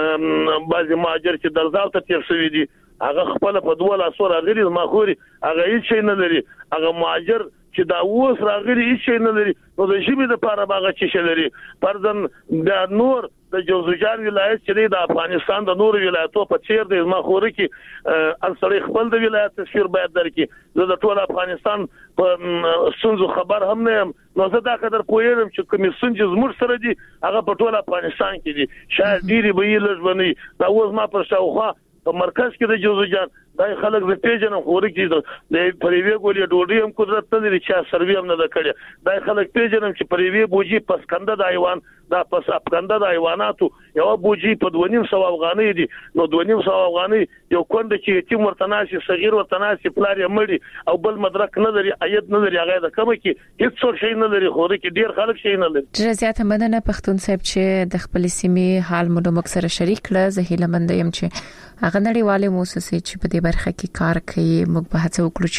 بعضي مهاجر چې درځاو ته تیر شوی دي هغه خپل په دوه لاسو راغلي ماخوري هغه هیڅ شي نه لري هغه مهاجر چې دا اوس راغلي هیڅ شي نه لري نو د شیبې د پاره باغ چې شي لري پرځن د نور د جوزجان ولایت چې د افغانستان د نور ولایتو په چیر د مخوري کې انصري خپل د ولایت تشیر باید درکې زه د ټول افغانستان په سنځو خبر هم نه نو زه دا قدر پوهیږم چې کوم سنځ زموږ سره دي هغه په ټول افغانستان کې دي شاید ډیری به یې لږ نه اوس ما پر شاوخوا په مرکز کې د جوزجان دای خلک د پیژنم خوري کې د پریوي ګولې ډوډۍ هم قدرت نه لري چې سروي هم نه کړي دای خلک پیژنم چې پریوي بوجي پس کنده د حیوان دا پس اپکنده د حیواناتو یو بوجي په دوه نیم سو افغانۍ دي نو دوه نیم سو افغانۍ یو کونډه چې یتیم ورتناسي صغیر ورتناسي پلار یې مړي او بل مدرک نه لري اید نه لري هغه د کوم کې هیڅ شي نه لري خوري کې ډیر خلک شي نه لري ډیر زیات مننه پښتون صاحب چې د خپل سیمې حال مو د مکسره شریک کړه زه هیله مند یم چې هغه نړیواله موسسه چې په دې برخه کې کار کوي موږ به هڅه وکړو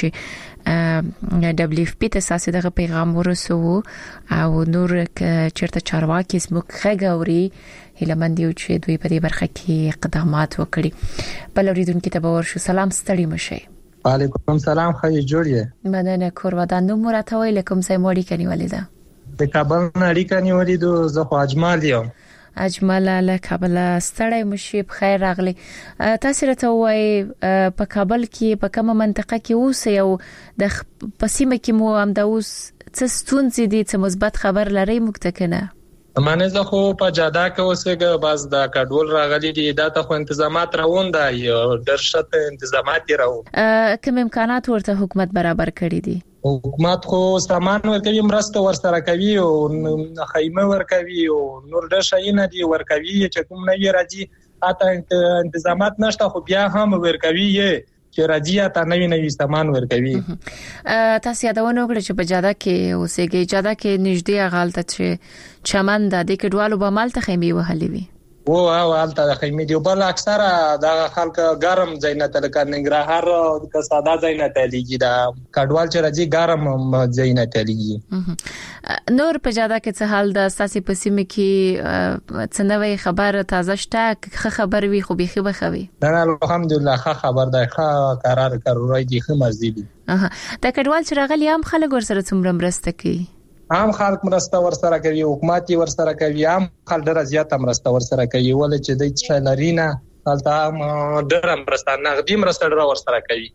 چې دبليو اف پی ته اساسي دغه پیغام ورسو او نور چیرته چارواکي زموږ خګوري هیله مند یو چې دوی په دې برخه کې اقدامات وکړي بل اوریدونکو ته باور شو سلام ستړي مشه وعلیکم سلام خی جوړیه مننه کور ودان نو مرته ویلکم سې موړی کني ولیدا د کابل نړۍ کني ولیدو زه خو اجمال یم اجمل له کابل ستړی مشي په خیر راغلی تاسو راته وای په کابل کې په کومه منطقه کې اوسئ او د پسیمه کې مو هم د اوس څه ستونزې دي څه مثبت خبر لري موږ ته کنه مانه زه خو په جاده کې اوسېږم، بس د کډوال راغلي دي، دا ته خو انتظامات روان دي، یو ډېر شته انتظامات روان. کوم امکانات ورته حکومت برابر کړی دي؟ حکومت خو سامان ورکوي، مرسته ورسره کوي او خیمه ورکوي او نور ډېر شیونه دي ورکوي چې کوم نه راځي. اته انتظامات نشته خو بیا هم ورکوي چې راځي ته نوی نوی سامان ورکوي. تاسو یادونه وکړه چې په جاده کې اوسېږئ، جاده کې نږدې غالطه چې چمن د دې کډوالو به مال ته خیمه وهلې وي. او او حالت د خیمه دی، بل اکثره د خلک ګرم ځای ته لکه ننګرهار او ساده ځای نه تلېږي، دا کډوال چې راځي ګرم ځای نه تلېږي. نور په جاده کې څه حال د ساسي پسیمه کې څه نوې خبر تازه شته؟ ښه خبر وي خو بيخي بخوي. نه الحمدلله ښه خبر ده، ښه قرار کړی دی، ښه مرزي دي. اها د کډوال چې راغلي هم خلک ورسره څومره مرسته کوي؟ عام خلک مرسته ورسره کوي، حکومت یې ورسره کوي، عام خلک ډېر زیاته مرسته ورسره کوي، ولې چې د څه لرینه هلته ډېر مرسته نغدي مرسته ډېر ورسره کوي.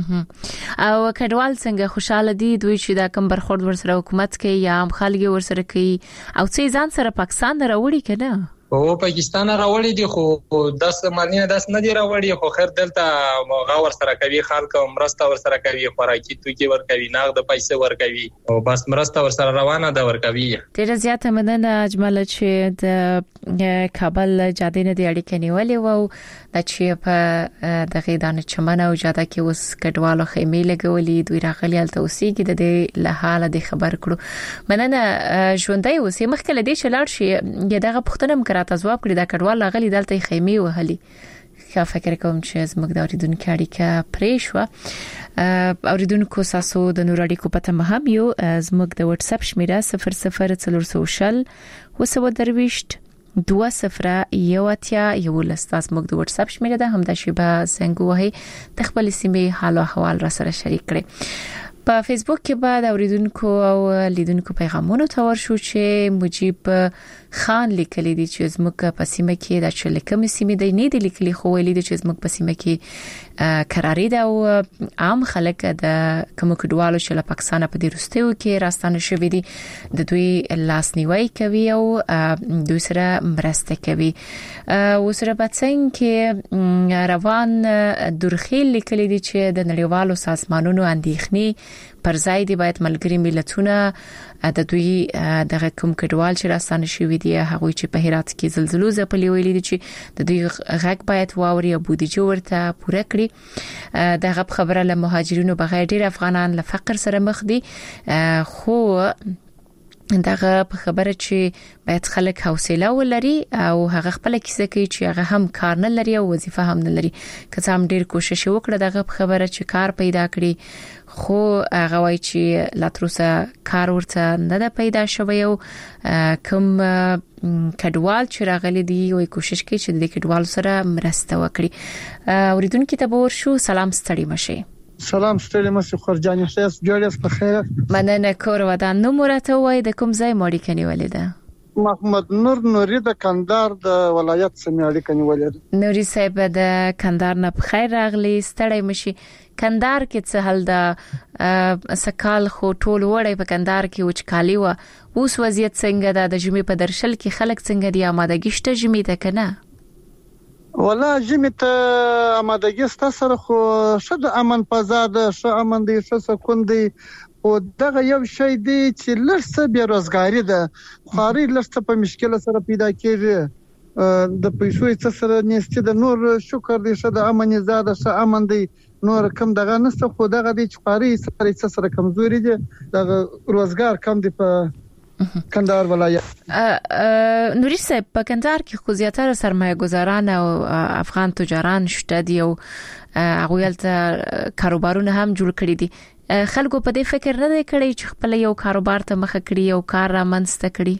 او کډوال څنګه خوشاله دي دوی چې دا کم برخورد ورسره حکومت کوي یا عام خلک ورسره کوي او څه ځان سره پاکستان راوړي کنه؟ او پاکستان راوړي دي خو داس مالینه داس نه دی راوړي، خو خیر دلته غاور سره کوي، خلک مرسته ور سره کوي، خوراکي توکي ور کوي، نغد پیسې ور کوي او بس مرسته ور سره روانه ده ور کوي. ډیره زیاته مننه اجمل چې د کابل جاده نه دی اړیکه نیولې وو د چې په دغه دانه چمن او جاده کې اوس کډوالو خیمه لګولې، دوی راغلي الته اوسېږي، د دې له حاله د خبر کړو. مننه ژوندۍ اوسې مخکله دې شلار شي دغه پښتنم ته ځواب کړی دا کډوال غلي دلته خیمه وهلي. ښه فکر کوم چې زموږ د اوریدونکو اړیکه پرې شو. اوریدونکو تاسو د نور اړیکو پته مهم یو زموږ د واتس اپ شمیره صفر صفر څلور سوشل وسو درويشت دوه صفر یو اتیا یو لستا زموږ د واتس اپ شمیره ده، هم د شیبه څنګه وهي د خپل سیمې حال او احوال را سره شریک کړئ. په فیسبوک کې بعد اوریدونکو او لیدونکو پیغامونو تور شو چې مجيب خان لیکلي دي چې زموږ په سیمه کې د چلکم سیمه د نه دي لیکلي خو ویلي دي چې زموږ په سیمه کې قراري ده او عام خلک د کوم کډوالو چې له پاکستان په دې رستیو کې راستانه شوي دي د دوی لاسنیوي کوي او دوی سره مرسته کوي. وسره بڅنګ کې روان درخیل لیکلي دي چې د نړیوالو سازمانونو اندېښنې پر ځای دی باید ملګری ملتونه د دوی دغه کوم کډوال چې راستانه شوي دي هغه چې په هرات کې زلزلو ځپلي ویلي دي چې د دوی غږ باید واوري او بودیجه ورته پوره کړي. دغه خبره له مهاجرینو بغیر ډیر افغانان له فقر سره مخ دي، خو دغه په خبره چې باید خلک حوصله ولري او هغه خپل کیسه کوي چې هغه هم کار نه لري او وظیفه هم نه لري. که څه هم ډیر کوشش وکړه دغه په خبره چې کار پیدا کړي خو هغه وایي چې لا تر اوسه کار ورته نه ده پیدا شوی او کوم کډوال چې راغلي دي وایي کوشش کوي چې د کډوال سره مرسته وکړي. اوریدونکو ته به ورشو. سلام ستړي مشه. سلام ستړي مشه خورجان یاست جوړیاست په خیر. مننه کور ودان نو مرته وای د کوم ځای ماړی کني ولیده؟ محمد نور نوري د کندهار د ولایت سمیاړي کني ولیده. نوري صاحب د کندهار نه په خیر راغلی ستړي مشي. کندهار کې څه حل ده؟ سکال خو ټول وړي په کندهار کې وچکالي و، اوس وضعیت څنګه ده؟ د جمعې په درشل کې خلک څنګه دي؟ آمادګي شته جمعې ته کنه؟ ولا جمعې ته آمادګي ستا سره خو ښه د امن فضا ده، ښه امن دی، ښه سکون دی، او دغه یو شی دی چې لږ بیروزګاری ده، خاري لږ په مشکل سره پیدا کیږي، د پیسو څه سره نيستي د نور شکر دی، ښه د امن زاده، ښه امن دی، نور کم دغه نسته، خو دغه دی چې خاري سره څه سره کمزوري دي، دغه روزګار کم دی په کندهار ولایت. نوري صاحب په کندهار کې خو زیاتره سرمایه گذاران او افغان تجاران شته دي او هغه یلته کاروبارونه هم جوړ کړی دي. خلکو په دې فکر نه دی کړی چې خپل یو کاروبار ته مخه کړی او کار را منځته کړی؟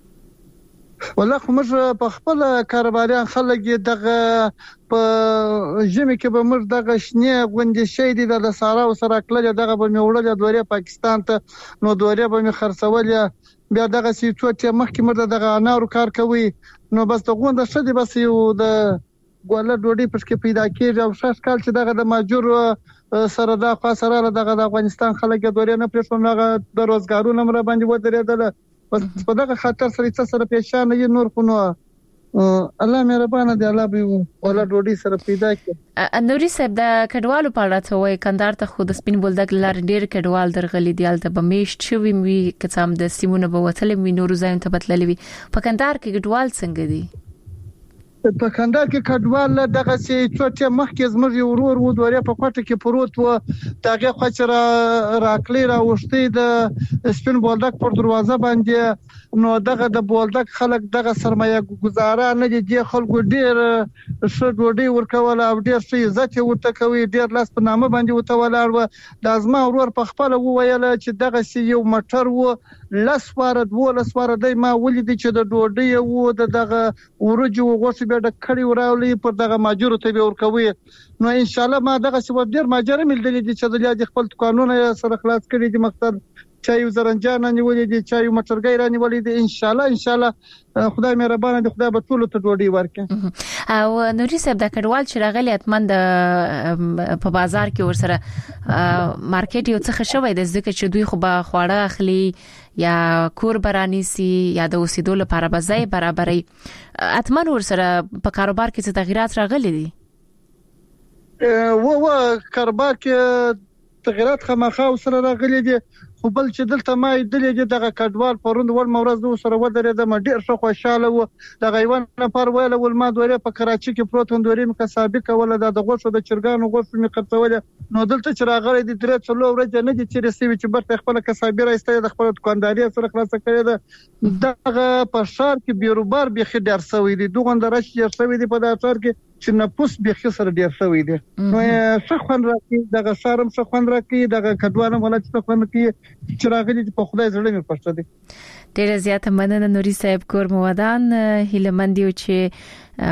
والله خو موږ په خپل کاروباریان خلک دغه په جمعې کې به موږ دغه شنه غونډې شي دي د سارا او سره کله دغه به میوړل دوره پاکستان ته نو دوره به می خرڅول، بیا دغه سی څوټه مخکې مرده دغه انارو کار کوي، نو بس د غونډه شدي بس یو د ګوله ډوډۍ پښکې پیدا کېږي او شاش کال چې دغه د ماجور سره د خاصره دغه د افغانستان خلک دوره نه پرېښونه د روزګارونو مر باندې ودرېدل، په دغه خاطر سره څه سره پېښانه یې نور خو نو الله مهربان دی الله به ولا ډوډۍ سره پیدا کړي. نوري صاحب د کډوالو په اړه ته وای کندهار ته خود سپین بولدک لار ډیر کډوال درغلي دی الته بمیشت شوی وي کڅام د سیمونه به وتل وي نور ځایم ته بتللی وي په کندهار کې کډوال څنګه دي؟ په کندهار کې کډوال دغه سي څوټه مخکې زموږ ورور و دوره په کوټه کې پروت و دغه خچره راکلی را وشتي د سپین بولدک پر دروازه باندې نو دغه د بولدک خلک دغه سرمایه گزاره نه دي خلکو ډیر ښه ډوډۍ ورکول او ډیر ښه عزت ورته کوي ډیر لاس په نامه باندې وته ولاړ و د ازما ورور په خپل وویل چې دغه سي یو مټر و لاس واره دولس واره دی ما ولید چې د ډوډۍ و د دغه ورجو غوښه د کړي وراولي پر دغه ماجور ته به ورکوي نو ان شاء الله ما دغه سبب ډیر ماجر ملدلې دي چې د لادي خپل قانون سره خلاص کړي دي مقصد چایو زرنجان نیولې دي چایو مټرګي را نیولې دي ان شاء الله ان شاء الله خدای مهربان دي خدای به ټول ته ډوډۍ ورکړي. او نوري صاحب د کډوال چې راغلي اتمن د په بازار کې ورسره مارکیټ یو څه شوی د ځکه چې دوی خو به خواړه اخلي یا کور برانیسي یا د اوسېدو لپاره به ځای برابرې اتمن ورسره په کاروبار کې څه تغیرات راغلي دي؟ و و کاروبار کې تغیرات خامخا سره راغلي دي خو بل چې دلته ما دلې دي دغه کډوال پروند ول مورز سره ودرې د ډیر ښه خوشاله و د غیوان نفر ویل ول ما دوره په کراچي کې پروتون دوره مې سابق ولا د غوښو د چرګانو غوښو مې قطول نو دلته چې راغلي دي درې څلو ورځې نه دي چې رسېږي چې برته خپل کسابي راځي د خپل دکانداري سره خلاص کړي ده دغه په شهر کې بیروبار به خډار سوي دي دوغه درش یې سوي دي په دغه شهر کې چې نفوس به خسر ډیر شوی دی نو څه خوان راکې دغه شرم څه خوان راکې دغه کډوانه ولات څه خوان کې چې راغلي په خدای زړه مې پښته دي. ډیر زیاته مننه نوري صاحب کور مودان هیلمندیو چې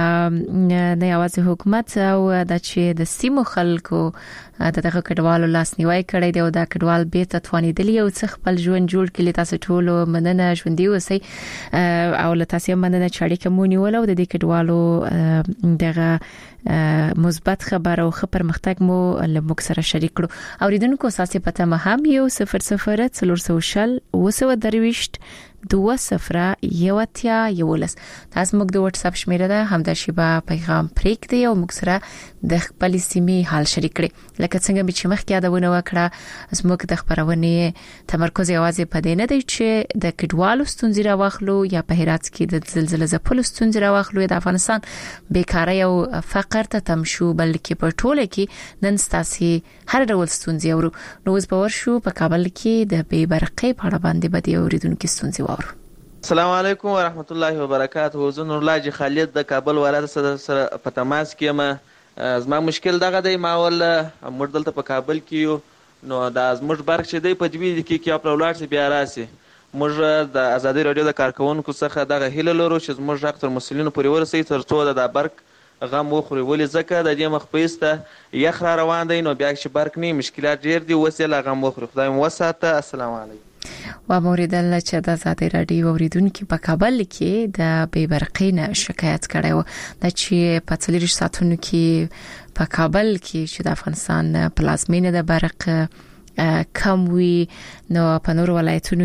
نه یوازې حکومت او د چې د سیمو خلکو دغه کډوالو لاس نیوي کړی دی او د کډوال به تطوانیدلی او څخ خپل ژوند جوړ کړي تاسو ټول مننه ژوندۍ اوسئ او له تاسو مننه چې اړیکه مو نیول او د دې کډوالو دغه مثبت خبر او خبر مختګ مو له موږ سره شریک کړو اوریدونکو ساسي پته مهم یو صفر صفر څلور سوشل وسو درويشت دوه صفر یوتیا یولس تاسو موږ د واتس اپ شمیره ده همدا شیبه پیغام پریک دی او موږ سره د خپل سیمې حال شریک کړي لکه څنګه چې مخکې یادونه وکړه زموږ د خبرونه تمرکز یوازې په دې نه دی چې د کډوالو ستونزې راوخلو یا په هرات کې د زلزلې ځپلو ستونزې راوخلو د افغانستان بیکاری او فقر ته تمشو بلکې په ټوله کې نن ستاسي هر ډول ستونزې ورو نو اوس باور شو په کابل کې د بې برقې په اړه باندې بده اوریدونکو ستونزې السلام علیکم ورحمت الله وبرکاته زه نور الله جی خالد د کابل ولایت سره په تماس کې زما مشکل دغه دی ما ول موږ دلته په کابل کې نو د ازمړ برق چې دی په دوی کې کې خپل ولایت بیا راسي موږ د ازادي رادیو د کارکونکو څخه دغه هیله لرو چې موږ ډاکټر مسلمانانو پورې ورسې تر څو د برق غم وخوري ولې ځکه د دې مخ پیسته یخ را روان دی نو بیا چې برق نه مشکلات ډیر دي وسیله غم وخوري خدای مو وساته السلام علیکم. و موریدل چې د آزادي رادیو اوریدونکو په کابل کې د بې برقې نه شکایت کړي و د چې په څلور ساعتونو کې په کابل کې چې د افغانستان پلازمینه د برق کم وی نو په نور ولایتونو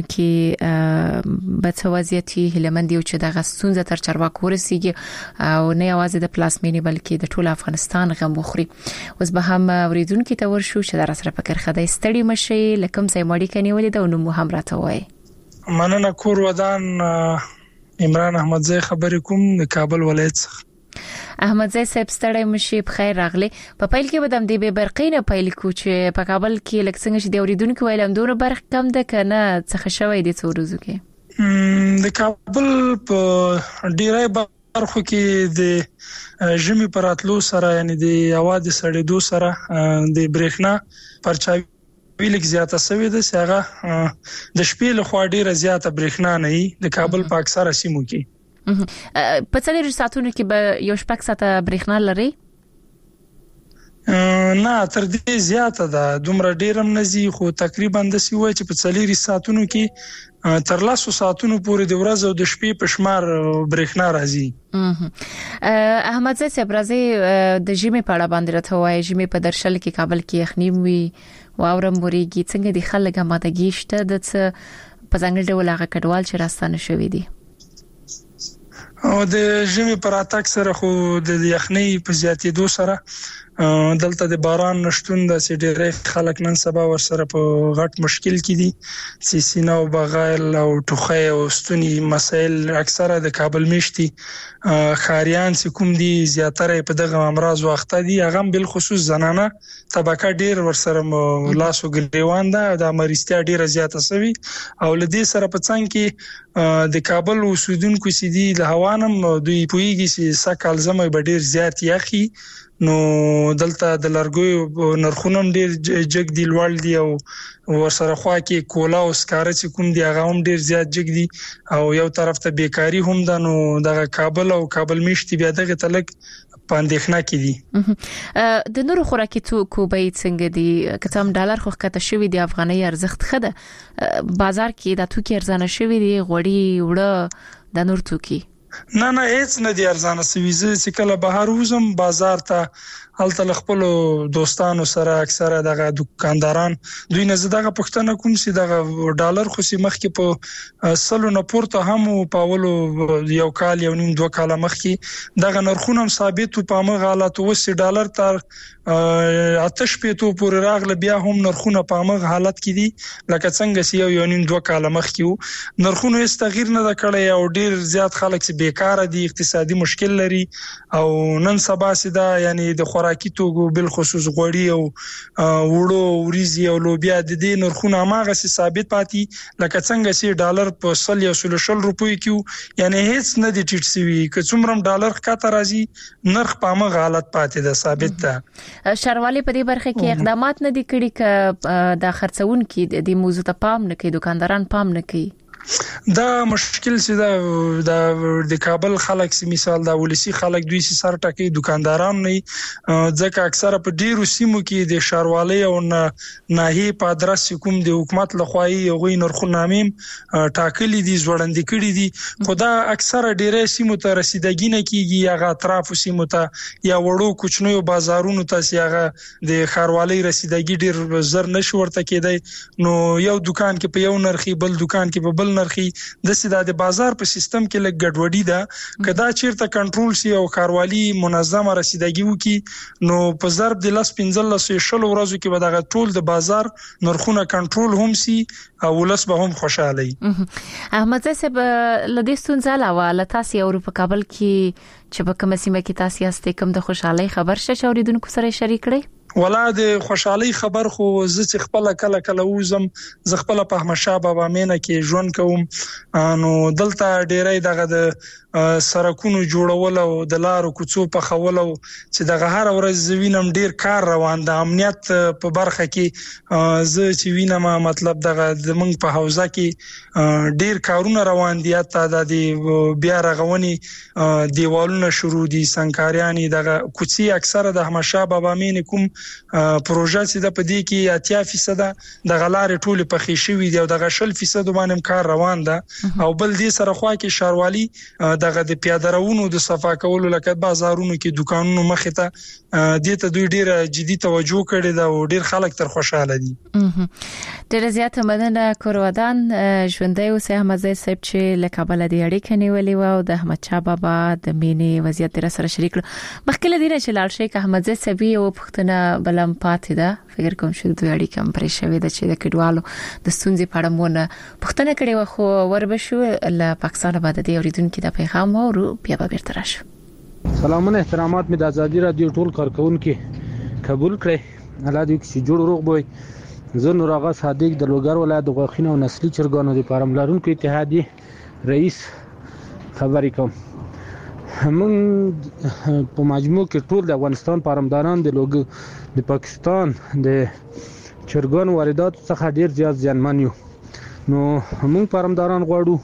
کې به توازیتي هلمندي او چې د غستونزه تر چارواکو رسیږي او نه یوازې د پلاسمینی بلکې د ټول افغانستان غم وخوري اوس به هم اوریدونکو ته ورشو چې در سره فکر خدای ستړي مشي لکم ځای ماړي کني ولې د نو هم راته وای مننه کور ودان عمران احمدزی خبرې کوم د کابل ولایت څخه احمدزی صاحب ستړی مشي بخیر راغلی په پیل کې بدم دی به برقې نه پیل کو چې په کابل کې لکه څنګه چې د اوریدونکو ویلم دوه برق کم ده کنه څه شوی دي څورزو کې د کابل په ډیری برخو کې د ژمي پراتلو سره یعنی د هوا د سړېدو سره د برېښنا پرچاوي ویلک زیاته سوي ده چې هغه د شپې له خوا ډیره زیاته برېښنا نه وي د کابل په اکثره سیمو کې په څلور ساعتونو کې به یو شپږ ساعته برېښنا لري نه تر دې زیاته ده دومره ډیرم نزي خو تقریبا د سی وای چې په څلور ساعتونو کې تر لاسو ساعتونو پورې د ورځې او د شپې په شمار برېښنا راځي احمدزی صاحب راځي د ژمي په اړه باندې راته وایي ژمي په درشل کې کابل کې یخنیم وي واورم وريږي څنګه د خلک آمادګي شته د په ځانګړي ډول هغه کډوال چې راستانه شوی دي؟ او د ژمي پر اتاک سره خو د یخنۍ په زیاتېدو سره دلته د باران نشټون د سیډری خلک نن سبا ور سره په غټ مشکل کې دي چې سینا او بغایل او ټوخی او ستوني مسایل اکثره د کابل میشتي خاریان چې کوم دي زیاتره په دغه امراض وخته دي هغه بل خصوص زنانه طبقه ډیر ور سره لاسو ګریوان ده د مریضتیا ډیره زیاته سوي او لدې سره په څنګ کې د کابل اوسیدونکو سې دي له هوانم دوی پویږي چې سکهال زمې به ډیر زیات یخي نو دلته د لرګو نرخونه ډیر جګ دی لوړ دی او ورسره خوا کې کولا او سکاره چې کوم دی هغه هم ډیر زیات جګ دی او یو طرف ته بیکاری هم ده نو د کابل او کابل میشتي بیا دغه تلک پاندېخنا کې دي د نورو خوراکي توکو بیه څنګه دي کتم ډالر خو کته شوی دی افغاني ارزښت خده بازار کې د توکي ارزانه شوی دی غوړي وړه د نور توکي نه نه هیڅ نه دی ارزانه سوي چې کله بهر وزم بازار ته هلته خپل دوستانو سره اکثره دغه دکانداران دوی نه زدهغه پښتنه کوم چې دغه ډالر خو سي مخ کې په سلو نه پورته هم په اولو یو کال یو نیم دوه کال مخ کې دغه نرخونه ثابت په مغه حالت وسي ډالر تر آتش پېتو پورې راغله بیا هم نرخونه په مغه حالت کې دي لکه څنګه چې یو یو نیم دوه کال مخ کې نرخونه هیڅ تغییر نه کړی او ډیر زیات خلک چې بیکاره دي اقتصادي مشکل لري او نن سبا سیدا یعنی د خوراکي توکو بل خصوص غوړي او وړو وريزي او لوبیا د دې نرخونه ماغه سي ثابت پاتې لکه څنګه چې ډالر په سل یا سل شل روپۍ کې یعنی هیڅ نه دي ټیټ سوي که څومره ډالر ښکته راځي نرخ په مغه حالت پاتې ده ثابت ده شاروالي په دې برخه کې اقدامات نه دي کړي ک د خرڅون کې د موضوع ته پام نه کوي دکانداران پام نه کوي دا مشکل چې دا د کابل خلک سي مثال دا ولسی خلک دوی سي سر ټکی دکانداران نه ځکه اکثره په ډیرو سیمو کې د شاروالي او ناهي په ادرس کوم د حکومت لخوای غوي نرخنامې ټاکلي دي زوړندې کړي دي خدا اکثره ډیره سیمو ته رسیدګي نه کیږي هغه اطراف سیمو ته یا وړو کوچنیو بازارونو ته سي هغه د خاروالي رسیدګي ډیر زر نشو ورته کېدای نو یو دکان کې په یو نرخي بل دکان کې په بل نرخي د سیده د بازار په سیستم کې لګ ګډوډي ده کدا چیرته کنټرول سي او کاروالي منظمه رسیدګي وکي نو په ضرب د لاس پنځل شل ورځو کې به دغه ټول د بازار نرخونه کنټرول هم سي او ولس به هم خوشاله وي. احمد صاحب لدې ستونزه علاوه لتاسي او په کابل کې چې په کومه سیمه کې تاسو یاستئ کوم د خوشحالي خبر شې اوریدونکو سره شریک کړئ؟ ولا د خوشحالي خبر خو زه خپل کله کله وزم زه خپل په احمدشاه بابا مینه کې ژوند کوم نو دلته ډیرې دغه د سرکونو جوړول او د لارو کوڅو په خول او چې دغه هر ورځ زوینم ډیر کار روان د امنیت په برخه کې زه چې وینم مطلب دغه د منګ په حوزه کې ډیر کارونه روان دي ته د بیا رغونی دیوالونه شروع دي سنکاریانی دغه کوڅې اکثره د احمدشاه بابا مینه کوم پروژه چې د پدې کې اتیا فیصد د غلارې ټوله په خېشوي دی او د شل فیصد باندې کار روان ده او بل دې سره خوا کې شاروالي دغه د پیاده‌روونو د صفا کولو لکه بازارونو کې دکانونو مخې ته دې ته دوی ډیره جدي توجه کړې ده او ډیر خلک تر خوشاله دي. ډیره زیاته مننه کورودان ژوندۍ اوسه احمد صاحب چې له کابل د اړیکې نیولې و او د احمد شاه بابا د مینې وضعیت سره شریک مخکله دینه چې لاړ شي احمد صاحب یو پښتنه بلم پاتې ده فکر کوم چې دوی اړیکه هم پرې شوې ده چې د کډوالو د ستونزې په اړه مونږ پښتنه کړي و خو وربشو له پاکستان باندې د اوریدونکو د پیغام او بیا به بیرته راشو. سلامونه احترامات مې د ازادي رادیو ټول کارکونکو قبول کړئ الله دې چې جوړ روغ بوي زه نور آغا صادق د لوګر ولایت د غوښینو او نسلي چرګانو د پرملارونکو اتحادیه رئیس خبرې کوم. من په مجموع کې ټول د افغانستان پرمداران د لوګ د پاکستان د چرګان واردات څخه ډیر زیات ځانمن یو نو موږ پرمداران غواړو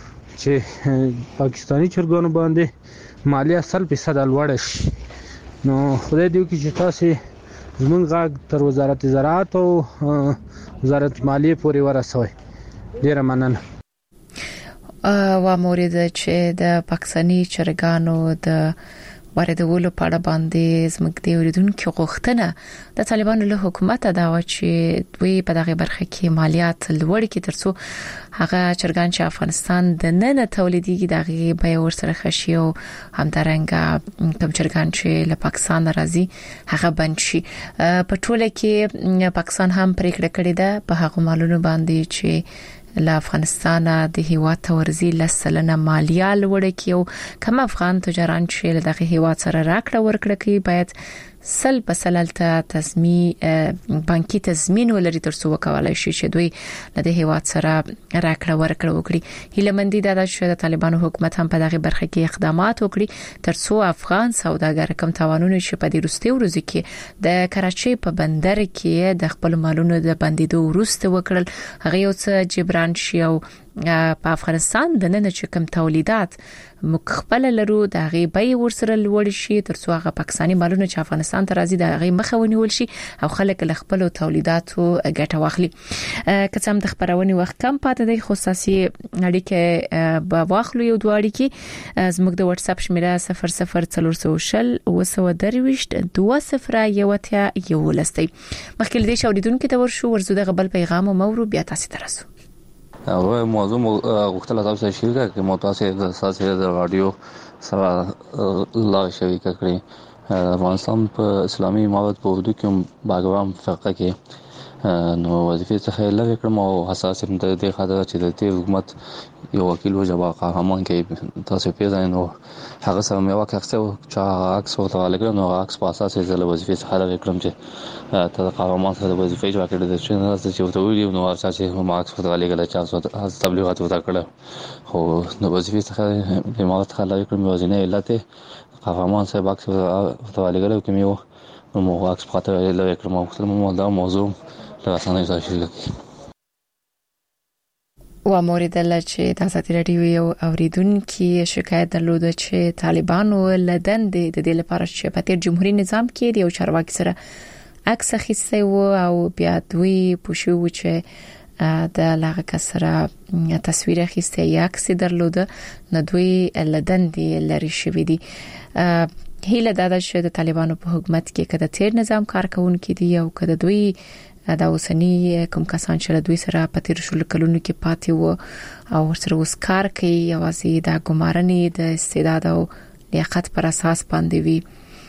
چې پاکستانی چرګانو باندې مالیه سل فیصد لوړ شي نو خدای دې وکړي چې تاسو زموږ غږ تر وزارت زراعت او وزارت مالیه پورې ورسوي. ډیره مننه. و مورید چې د پاکستانی چرګانو د واردولو په اړه باندې زموږ د اوریدونکو غوښتنه د طالبانو له حکومت دا و چې دوی په دغه برخه کې مالیات لوړ کړي ترڅو هغه چرګان چې افغانستان د نن تولیدي دغه به ورسره خشي او همدارنګه کوم چرګان چې له پاکستان راځي هغه بند شي. په ټوله کې پاکستان هم پریکړه کړې ده په هغه مالونو باندې چې له افغانستان د هیواد تورزی لسلنه مالیه لوړه کیو کوم افغان تجاران چې له دغه هیواد سره راکړه ورکړه کوي باید سل په سلالته تضمین بانکي تضمین ولري ترڅو وکولای شي چې دوی له دې هیواد سره راکړه ورکړه وکړي. هیلمندي دا چې د طالبانو حکومت هم په دغه برخه کې اقدامات وکړي ترڅو افغان سوداګر کم توانونه چې په دې وروستي ورځو کې د کراچۍ په بندر کې د خپل مالونو د بندیدو وروسته وکړل هغه یو څه جبران شي او په افغانستان د نن چې کوم تولیدات مخبل لرو د غي بې ورسره لوړ شي ترڅو هغه پاکستاني مالونه چې افغانستان ته راځي د غي مخه ونیول شي او خلک له خپل تولیداتو ګټه واخلي. که څم د خبرونې وخت کم پاتې دی خو ساسي اړیکه به واخلو یو دوه اړیکې زموږ د واتس اپ شمیره صفر صفر څلور شل او سو درويشت دوه صفر یو ته یو لستي. مخکې دې شاوریدونکو ته ورشو ورزو د غبل پیغام او مورو بیا تاسو ترسو. او موضوع غوښتل تاسو سره شریک کړم چې متاسف د ساسي د رادیو سره لا شریک کړی افغانستان په اسلامي امارت په اردو کې باغوام فرقه کې نو وظیفه څخه لږ کړم او حساس هم د دې خاطر چې د دې حکومت یو وکیل وجبا قهرمان کې تاسو پیژنئ نو هغه سره مې واکه چې چې عکس او تعلق نو عکس په اساس یې د وظیفه څخه لږ کړم چې ته قهرمان سره وظیفه جوړ کړې د چې نه چې ته ویډیو نو اساس یې ما عکس په تعلق له چا تبلیغات وکړه خو نو وظیفه څخه د امارت څخه لږ کړم وزنه علت قهرمان سره عکس په تعلق له کوم یو نو عکس په تعلق له کړم او خپل مو دا موضوع لاسانه شریک و مورد چې د ازادي رادیو یو اوریدونکو شکایت درلوده چې طالبانو لدن د دې لپاره چې په تیر جمهوریت نظام کې یو چارواکي سره عکس اخیسته و او بیا دوی پوښیو چې د لاغه کسره تصویر اخیسته یا عکس درلوده نو دوی لدن دی لري شوی دي. هیله دا ده چې د طالبانو په حکومت کې کده تیر نظام کارکونکو دي او کده دوی دا اوسنی کوم کسان چې دوی سره په تیر شل کلونو کې پاتې وو او سره اوس کار کوي یوازې د ګمارنې د استعداد او لیاقت پر اساس باندې وي.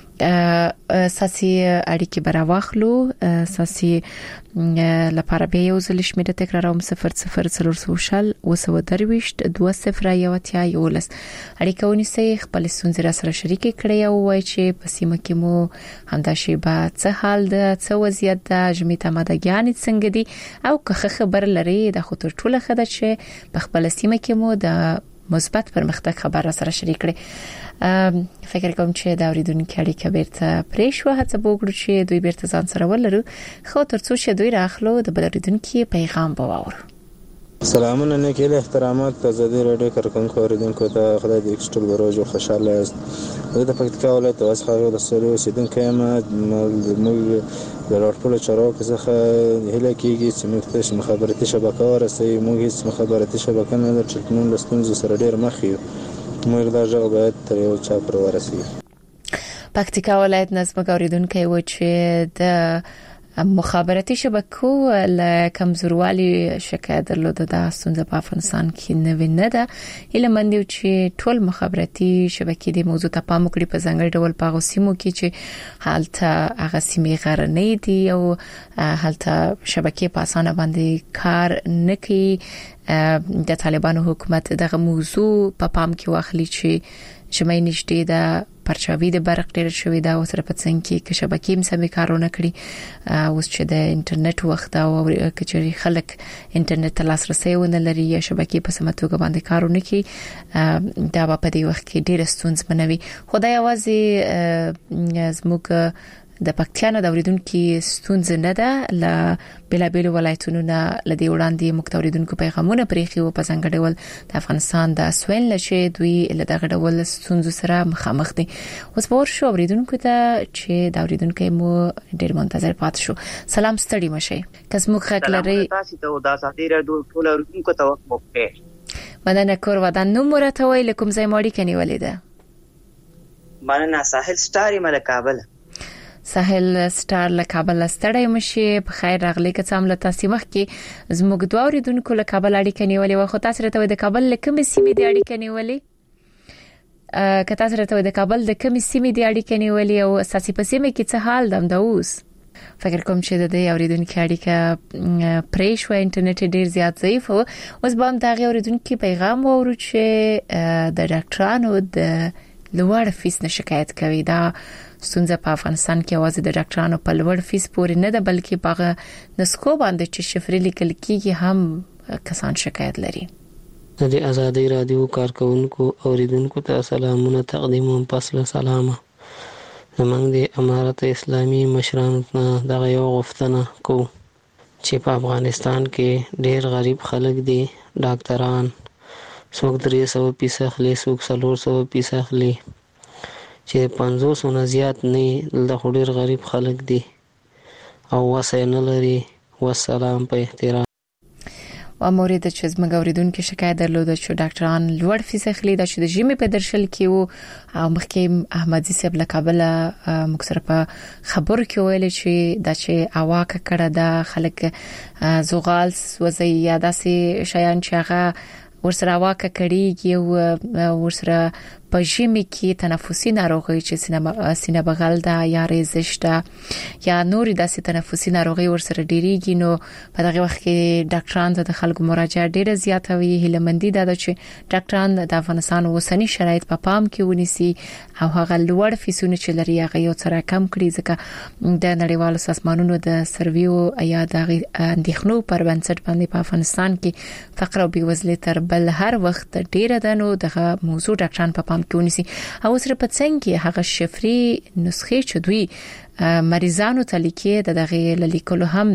ساسي اړیکې براواخلو ساسي لپاره به یو ځل شمیره تکراروم صفر صفر څلور شل او سو درويشت دوه صفر یو ته یو لس اړیکه ونیسي خپل سونځ را سره شریک کړی او وای چې په سیمه کې مو همدا شی به څه حال ده څه وضعیت ده جمیته مدګانی څنګه دي او که خبر لري د خطر ټوله خدای چې په خپل سیمه کې مو د مثبت پرمختګ خبر سره شریک کړي. فکر کوم چې دا اوریدونکو اړیکه بیرته پریښو هڅه وکړو چې دوی بیرته ځان سره ولرو خو ترڅو چې دوی راخلو د بل اوریدونکو پیغام بواورو. سلامونه نیکه له احترامات ته زدي رادیو کارکونکو اوریدونکو ته خدای دې ایکسټل بروجو خوشاله است. د پکتیکا ولایت واسخه د سوري اوسیدونکو یم موږ د راټول چارواکو څخه هله کېږي چې موږ ته مخابراتي شبکه ورسوي موږ هیڅ مخابراتي شبکه نه لرو چې موږ لستونزو سره ډیر مخ یو موږ دا ځای باید تر یو چا پر ورسوي. پکتیکا ولایت نظم اوریدونکو و چې د مخابراتي شبکو له کمزوروالي شکایت درلوده د ستونزې په افغانستان کې نه وینه ده. هله مندي چې ټول مخابراتي شبکې د موضوع ته پام وکړي په ځانګړي ډول په غوسیمو کې چې حالت هغه سیمې غرنۍ دي او حالت شبکې په اسانه باندې کار نه کوي. د طالبانو حکومت دغه موضوع په پام کې واخلي چې شمای نشته د پرچاوي د برق ډیر شوې دا اوس په څنګه کې کې شبکې هم سمې کارونه کړي اوس چې د انټرنیټ وخت او کچري خلک انټرنیټ ته لاسرسي ونه لري یا شبکې په سمه توګه باندې کارونه کوي دا په دې وخت کې ډیر ستونزې بنوي. خدای یوازې زموږ د پکتیانو د اوریدونکو ستونزې نه ده ل بلابل ولایتونو نه لدی وړاندې مکتوریدونکو پیغامونه پرېخي او په څنګه ډول د افغانستان د سویل لشي دوی له دغه ډول ستونزو سره مخامخ دي. اوس په ورشو اوریدونکو ته چې د اوریدونکو مو ډیر منتظر پات شو. سلام ستړي مشه کس مو خک لري تاسو ته د ازادي رادیو ټول اوریدونکو ته وخت مننه کور ودان نو مرته ویل کوم ځای ماړي کني ولیده مننه ساحل سټار یم له کابل. ساحل سټار له کابل ستړی مشي په خیر راغلی که څام له تاسو مخ کې زموږ دوه اوریدونکو له کابل اړیکه نیولې و خو تاسو راته د کابل له کومې سیمې د اړیکه نیولې ا که تاسو راته د کابل د کومې سیمې د اړیکه نیولې او اساسي په سیمه کې څه حال دم دا اوس فکر کوم چې د دې اوریدونکو اړیکه پریش و انټرنیټ ډیر زیات ضعیف و اوس به هم دا اوریدونکو پیغام وورو چې د ډاکټرانو د لوړ فیس نه شکایت کوي. دا ستونزه په افغانستان کې اواز د ډاکټرانو په لوړ فیس پورې نه ده بلکې په نسخو باندې چې شفرې لیکل کیږي هم کسان شکایت لري. د آزادۍ رادیو کارکونکو اوریدونکو ته سلامونه تقدیموم. پس له سلامه زمونږ د امارت اسلامي مشرانو ته دغه یو غوښتنه کو چې په افغانستان کې ډیر غریب خلک دي. ډاکټران څوک درې سوه پیسې اخلي څوک څلور سوه پیسې اخلي چې پنځوس نه زیات نه د ډیر غریب خلک دي او وسه نه لري. والسلام په احترام. و مورید چې زموږ اوریدونکو شکایت درلود چې ډاکټران لوړ فیس اخلي د شې د جیمې په درشل کې وو او مخکې احمدي صاحب له کابل مکسر په خبر کې ویل چې د چې اواکه کړه د خلک زغال وزي یا داسې شیان چې هغه ورسره واکه کړي او ورسره په ژمي کې تنفسي ناروغي چې سینه بغل ده یا ریزش ده یا نوري داسې تنفسي ناروغي ورسره ډیریږي نو په دغه وخت کې ډاکټران ته د خلکو مراجعه ډیره زیاته وي. هیلمندي ده چې ډاکټران د افغانستان اوسنی شرایط په پام کې ونیسي او هغه لوړ فیسونه چې لري هغه یو څه کم کړي ځکه د نړیوالو سازمانونو د سرویو یا د اندېښنو پر بنسټ باندې په افغانستان کې فقر او بیوزلي تر بل هر وخت ډیره ده نو دغه موضوع ډاکټران په پام کونیسي او سره په څنګه هغه شفري نسخې چې دوی مریضانو ته لیکي د دغه لیکلو هم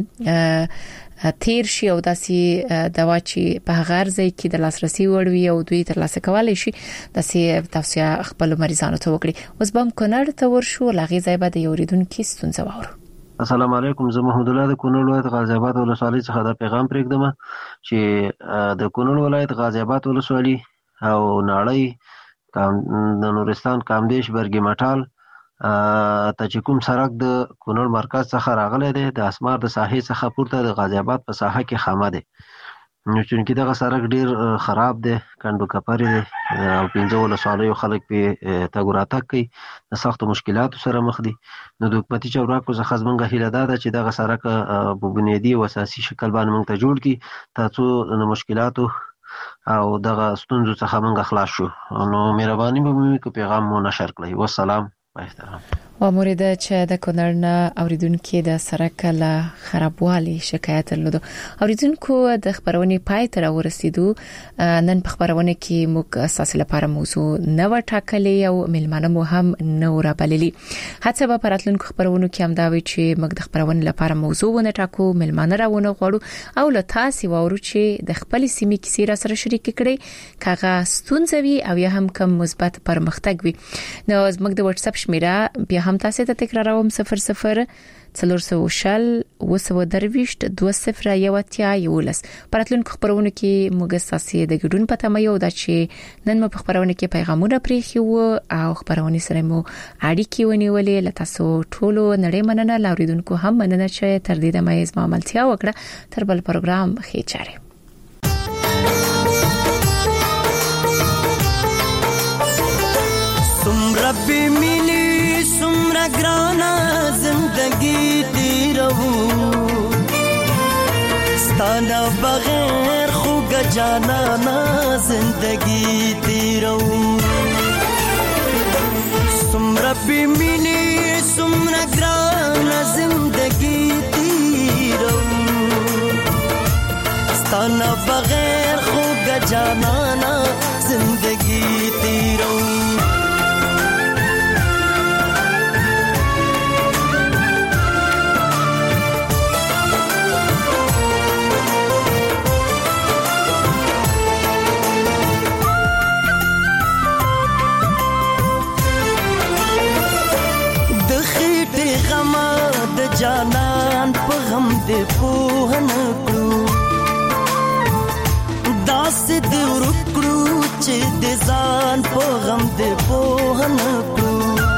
تیر شي او داسې دوا چې په غرض کې د لاسرسي وړوي او دوی تر لاسه کولای شي داسې توصيه خپل مریضانو ته وکړي. اوس به کونړ ته ورشو لغې ځای به د یوریدونکو ستونزه وورو. السلام علیکم. زه محمد الله د کونړ ولایت غازی آباد ولسوالۍ څخه دا پیغام پرېږدم چې د کونړ ولایت غازی آباد ولسوالۍ او ناړۍ د نورستان کامدیش برګی مټال ته چې کوم سړک د کونړ مرکز څخه راغلی دی د اسمار د ساحې څخه پورته د غازی آباد په ساحه کې خامه دی نو چې دغه سړک ډیر خراب دی کندو کپری دی او پنځه ولسوالیو خلک په تګ راتګ کوي د سختو مشکلاتو سره مخ دي. نو د حکومتي چارواکو څخه زموږ هیله ده چې دغه سړک په بنیادي او اساسي شکل باندې موږ ته جوړ کړي ترڅو د مشکلاتو او دغه ستونزو څخه موږ خلاص شو. نو مهرباني به مې کو پیغام مو نشر کړئ. والسلام په احترام. و مورید چې د کونړ نه اوریدونکو د سرک له خرابوالي شکایت درلود. اوریدونکو د خبرونې پای ته ورسېدو. نن په خبرونه کې موږ اساس لپاره موضوع نه وټاکلې او ملمانه مو هم نه ورابللي. هڅه به پراتلونکو خبرونو کې هم دا وي چې موږ د خبرونه لپاره موضوع ونه ټاکو ملمانه راونه غواړو او له تاسو وورو چې د خپل سیمې کې سره سره شریک کړئ کاغه ستونزوي او یا هم کم مثبت پرمختګ وي. نو زموږ د واتس اپ شمیره بیا هم تاسو ته تکراروم صفر صفر څلور سوه شل وسو درويشت دوه صفر یو اتیا یولس. پراتلونکو خبرونه کې موږ تاسو د ګډون پته مې یو د چې نن مو په خبرونه کې پیغامونه پریخي او خبرونه سره مو اړیکې ونیولې. لته تاسو ټولو نړۍ مننه لاوریدونکو هم مننه چې تر دې د مې زما عملتیا وکړه. تر بل پروګرام خې چاره. سمرا بمینی سمرا گرانا زندگی تیرو ستانا بغیر خوگ جانانا زندگی تیرو سمرا بمینی سمرا گرانا زندگی تیرو ستانا بغیر خوگ جانانا زندگی تیرو جانان په غم دې پوه نه کړو داسې دې ورکړو چې دې ځان په غم دې پوه نه کړو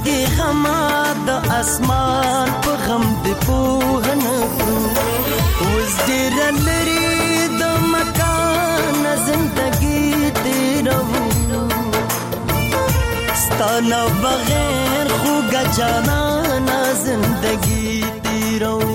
زړګي غما د اسمان په غم د پوه نه کړو اوس ډېر لري د مکان زندګي تیرو ستانه بغیر خوږه جانانه زندګي تیرو